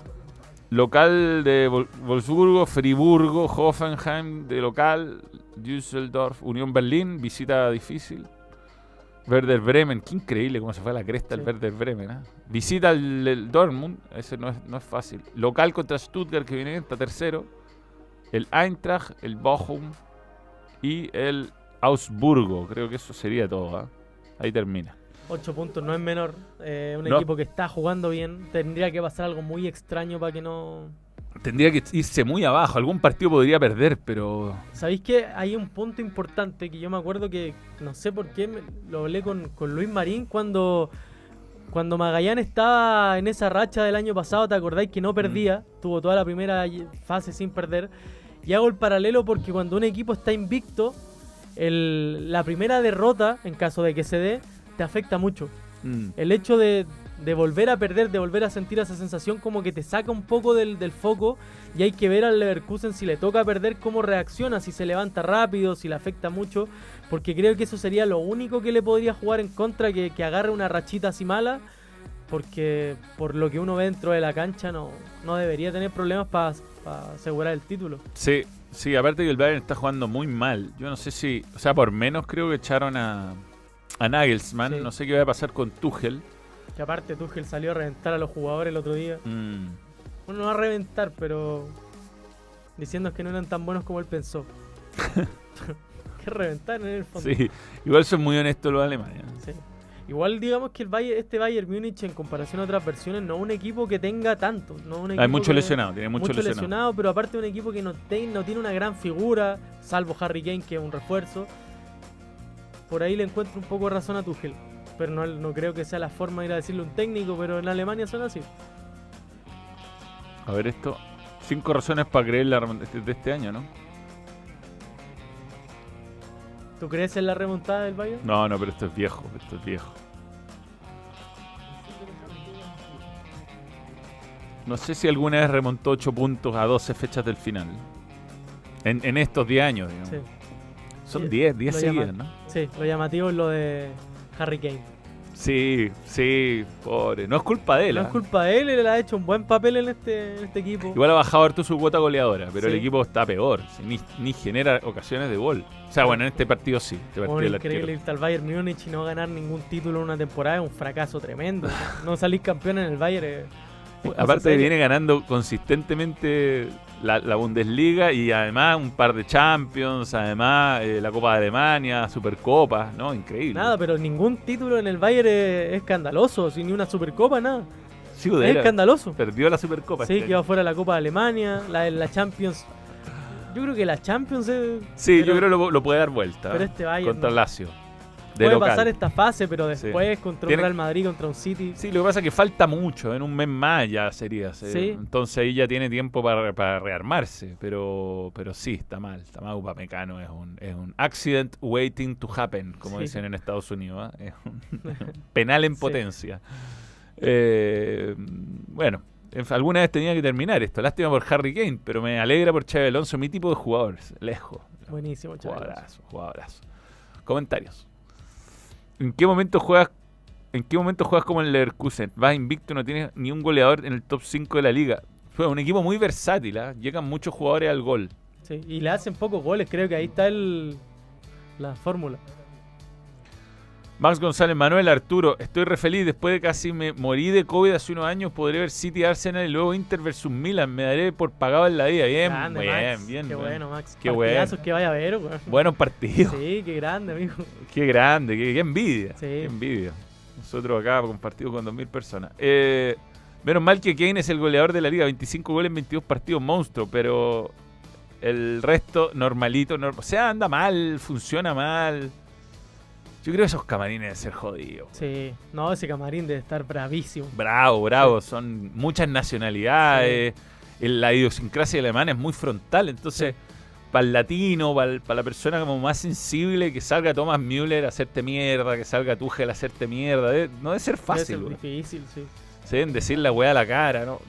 Local de Wolfsburgo, Friburgo, Hoffenheim de local, Düsseldorf, Unión Berlín, visita difícil. Werder Bremen, qué increíble cómo se fue a la cresta el Werder Bremen. Visita el Dortmund, ese no es fácil. Local contra Stuttgart, que viene está tercero. El Eintracht, el Bochum y el Augsburgo. Creo que eso sería todo. Ahí termina. 8 puntos, no es menor. Equipo que está jugando bien. Tendría que pasar algo muy extraño para que no... Tendría que irse muy abajo. Algún partido podría perder, pero... ¿Sabéis que hay un punto importante que yo me acuerdo que, no sé por qué, lo hablé con Luis Marín cuando Magallanes estaba en esa racha del año pasado? ¿Te acordáis que no perdía? Tuvo toda la primera fase sin perder. Y hago el paralelo porque cuando un equipo está invicto, la primera derrota, en caso de que se dé, te afecta mucho. El hecho de volver a perder, de volver a sentir esa sensación, como que te saca un poco del foco, y hay que ver al Leverkusen, si le toca perder, cómo reacciona, si se levanta rápido, si le afecta mucho, porque creo que eso sería lo único que le podría jugar en contra, que agarre una rachita así mala, porque por lo que uno ve dentro de la cancha no debería tener problemas para asegurar el título. Sí, aparte que el Bayern está jugando muy mal. Yo no sé si, o sea, por menos creo que echaron a Nagelsmann. Sí. No sé qué va a pasar con Tuchel. Que aparte Tuchel salió a reventar a los jugadores el otro día. Bueno, no va a reventar, pero diciendo que no eran tan buenos como él pensó. Que reventar en el fondo. Sí, igual son muy honestos los alemanes. Sí. Igual digamos que este Bayern Múnich, en comparación a otras versiones, no es un equipo que tenga tanto. Hay mucho lesionado, tiene mucho lesionado, pero aparte un equipo que no tiene una gran figura, salvo Harry Kane, que es un refuerzo. Por ahí le encuentro un poco de razón a Tuchel, pero no creo que sea la forma de ir a decirle a un técnico, pero en Alemania son así. A ver esto, 5 razones para creer la remontada de este año, ¿no? ¿Tú crees en la remontada del Bayern? No, pero esto es viejo, No sé si alguna vez remontó 8 puntos a 12 fechas del final. En estos 10 años, digamos. Sí. Son 10 seguidas, ¿no? Sí, lo llamativo es lo de Harry Kane. Sí, pobre. No es culpa de él. No es culpa de él ha hecho un buen papel en este equipo. Igual ha bajado harto su cuota goleadora, pero el equipo está peor. Ni genera ocasiones de gol. O sea, bueno, en este partido sí. Increíble irte al Bayern Múnich y no ganar ningún título en una temporada es un fracaso tremendo. No salir campeón en el Bayern aparte viene ganando consistentemente la Bundesliga y además un par de Champions, además la Copa de Alemania, Supercopa, ¿no? Increíble. Nada, pero ningún título en el Bayern es escandaloso, sin ni una Supercopa, nada. Sí, es escandaloso. Perdió la Supercopa. Sí, quedó fuera la Copa de Alemania, la Champions. Yo creo que la Champions es... Sí, yo creo que lo puede dar vuelta. Pero este Bayern contra Lazio. Puede pasar esta fase, pero después contra un Real Madrid, contra un City. Sí, lo que pasa es que falta mucho, en un mes más ya sería. ¿Sí? Entonces ahí ya tiene tiempo para rearmarse, pero sí, está mal Upamecano, es un accident waiting to happen, como dicen en Estados Unidos, es un penal en potencia. Bueno, alguna vez tenía que terminar esto, lástima por Harry Kane, pero me alegra por Xabi Alonso, mi tipo de jugador, lejos. Buenísimo, jugadorazo. Comentarios. ¿En qué momento juegas como el Leverkusen? Vas invicto, no tienes ni un goleador en el top 5 de la liga. Fue un equipo muy versátil, llegan muchos jugadores al gol. Sí, y le hacen pocos goles, creo que ahí está la fórmula. Max González, Manuel Arturo, estoy re feliz. Después de casi me morí de COVID hace unos años, podré ver City, Arsenal y luego Inter versus Milan. Me daré por pagado en la vida. Bien, Grande, bien, Max. bien. Qué bueno, Max. Qué bueno. Partidazos que vaya a ver, weón. Buenos partidos. Sí, qué grande, amigo. Qué grande, qué envidia. Sí. Qué envidia. Nosotros acá compartidos con 2000 personas. Menos mal que Kane es el goleador de la liga. 25 goles en 22 partidos, monstruo. Pero el resto, normalito. O sea, anda mal, funciona mal. Yo creo que esos camarines deben ser jodidos. Sí, no, ese camarín debe estar bravísimo. Bravo, bravo. Son muchas nacionalidades. La idiosincrasia alemana es muy frontal. Entonces, para el latino, para la persona como más sensible, que salga Thomas Müller a hacerte mierda, que salga Tuchel a hacerte mierda. No debe ser fácil. Debe ser difícil, sí. Se deben decir la weá a la cara. No.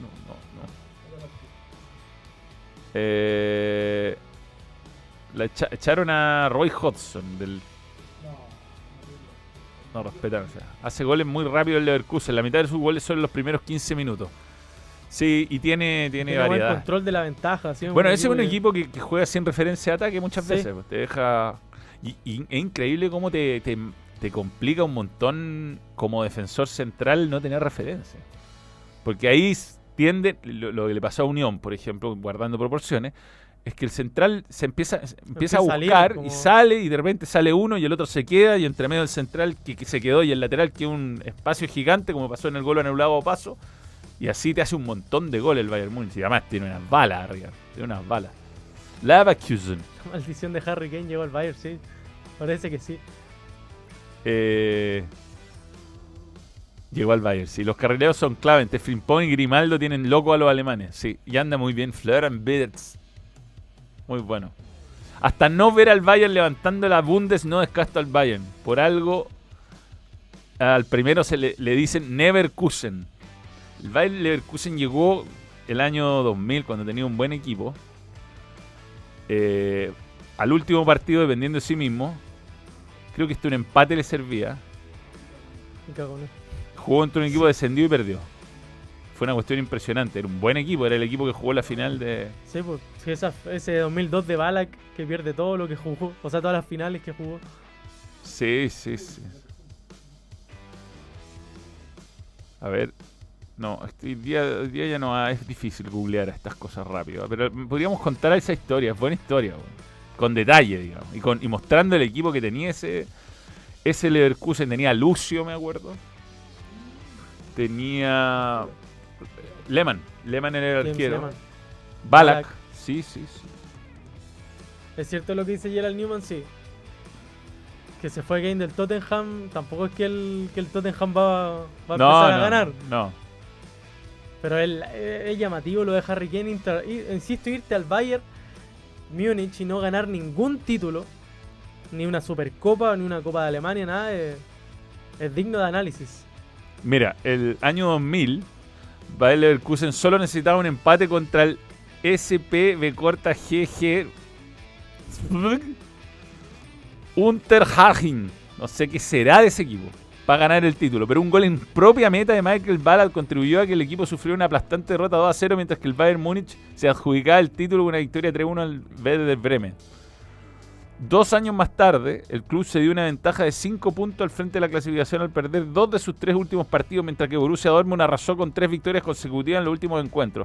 Echaron a Roy Hodgson del... No respetan, o sea, hace goles muy rápido el Leverkusen. La mitad de sus goles son en los primeros 15 minutos. Sí, y tiene variedad. El control de la ventaja. ¿Sí? Bueno, ese es un equipo que juega sin referencia de ataque muchas veces. Pues, te deja... Y es increíble cómo te complica un montón como defensor central no tener referencia. Porque ahí tiende... Lo que le pasó a Unión, por ejemplo, guardando proporciones, es que el central se empieza a buscar y sale, y de repente sale uno y el otro se queda, y entre medio del central que se quedó y el lateral que es un espacio gigante, como pasó en el gol anulado a Paso, y así te hace un montón de goles el Bayern Múnich, y además tiene unas balas arriba, tiene unas balas. Leverkusen. La maldición de Harry Kane llegó al Bayern, sí, parece que sí. Llegó al Bayern, sí. Los carrileros son clave. Entre Frimpong y Grimaldo tienen loco a los alemanes, sí, y anda muy bien Florian Wirtz. Muy bueno. Hasta no ver al Bayern levantando la Bundes, no descasto al Bayern. Por algo, al primero le dicen Neverkusen. El Bayern Leverkusen llegó el año 2000, cuando tenía un buen equipo. Al último partido, dependiendo de sí mismo. Creo que un empate le servía. Jugó contra un equipo descendido y perdió. Fue una cuestión impresionante. Era un buen equipo. Era el equipo que jugó la final de... Sí, pues ese 2002 de Ballack que pierde todo lo que jugó. O sea, todas las finales que jugó. Sí. A ver. No, hoy día ya no es difícil googlear estas cosas rápido. Pero podríamos contar esa historia. Es buena historia, bueno, con detalle, digamos. Y mostrando el equipo que tenía ese Leverkusen. Tenía a Lucio, me acuerdo. Tenía... Lehmann era el arquero. Ballack. Sí. ¿Es cierto lo que dice Gerald Newman? Sí. Que se fue Kane del Tottenham. Tampoco es que el Tottenham va a empezar a ganar. No. Pero es llamativo lo de Harry Kane. Insisto, irte al Bayern Múnich y no ganar ningún título. Ni una Supercopa, ni una Copa de Alemania, nada. Es digno de análisis. Mira, el año 2000... Bayer Leverkusen solo necesitaba un empate contra el SPV Unterhaching. No sé qué será de ese equipo para ganar el título, pero un gol en propia meta de Michael Ballack contribuyó a que el equipo sufriera una aplastante derrota 2-0, mientras que el Bayern Múnich se adjudicaba el título con una victoria 3-1 al Werder Bremen. 2 años más tarde, el club se dio una ventaja de 5 puntos al frente de la clasificación al perder 2 de sus 3 últimos partidos, mientras que Borussia Dortmund arrasó con 3 victorias consecutivas en los últimos encuentros.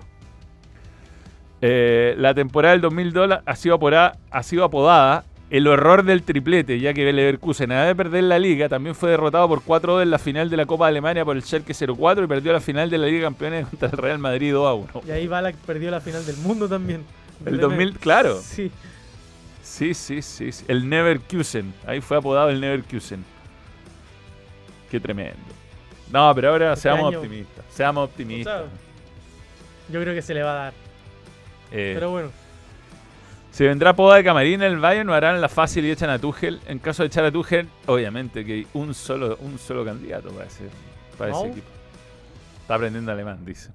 La temporada del 2002 ha sido apodada el horror del triplete, ya que Leverkusen, además de perder la Liga, también fue derrotado por 4-2 en la final de la Copa de Alemania por el Schalke 04 y perdió la final de la Liga de Campeones contra el Real Madrid 2-1. Y ahí Ballack perdió la final del mundo también. El 2000, claro. Sí. Sí. El Neverkusen. Ahí fue apodado el Neverkusen. Qué tremendo. No, pero ahora seamos optimistas. Seamos optimistas. O sea, yo creo que se le va a dar. Pero bueno. ¿Se vendrá poda de camarín en el Bayern o harán la fácil y echan a Tuchel? En caso de echar a Tuchel, obviamente que hay un solo candidato para ese equipo. Está aprendiendo alemán, dice.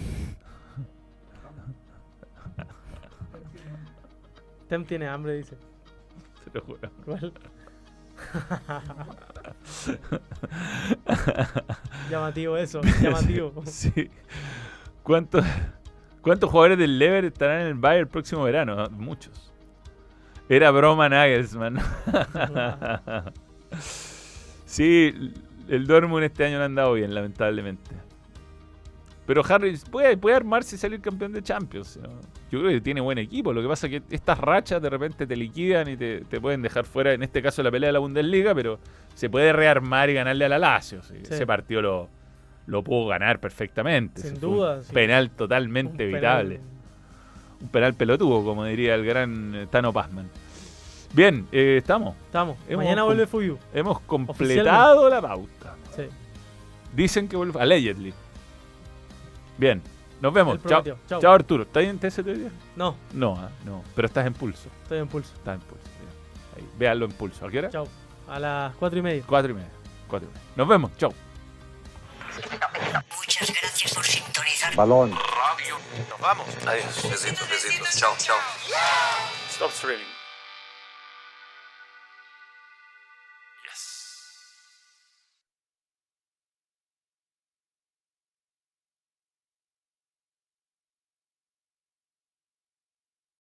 Tem tiene hambre, dice. Se lo juro. ¿Cuál? Llamativo eso, llamativo. Sí. ¿Cuántos jugadores del Lever estarán en el Bayern el próximo verano? Muchos. Era broma Nagelsmann. Sí, el Dortmund este año no ha andado bien, lamentablemente. Pero Harris puede armarse y salir campeón de Champions, ¿no? Yo creo que tiene buen equipo. Lo que pasa es que estas rachas de repente te liquidan y te pueden dejar fuera, en este caso, la pelea de la Bundesliga, pero se puede rearmar y ganarle a la Lazio. ¿Sí? Sí. Ese partido lo pudo ganar perfectamente. Sin duda. Un penal totalmente evitable. Un penal pelotudo, como diría el gran Tano Pazman. Bien, estamos. Mañana vuelve Fuyu. Hemos completado la pauta. Sí. Dicen que vuelve, allegedly. Bien, nos vemos. Chao, Arturo. ¿Estás en TST hoy día? No. No, pero estás en Pulso. Estoy en Pulso. Estás en Pulso. Ahí, véanlo en Pulso. ¿A qué hora? Chao. A las 4:30. 4:30. Nos vemos. Chao. Muchas gracias por sintonizar. Balón. Radio. Nos vamos. Adiós. Besitos. Chao. Stop streaming.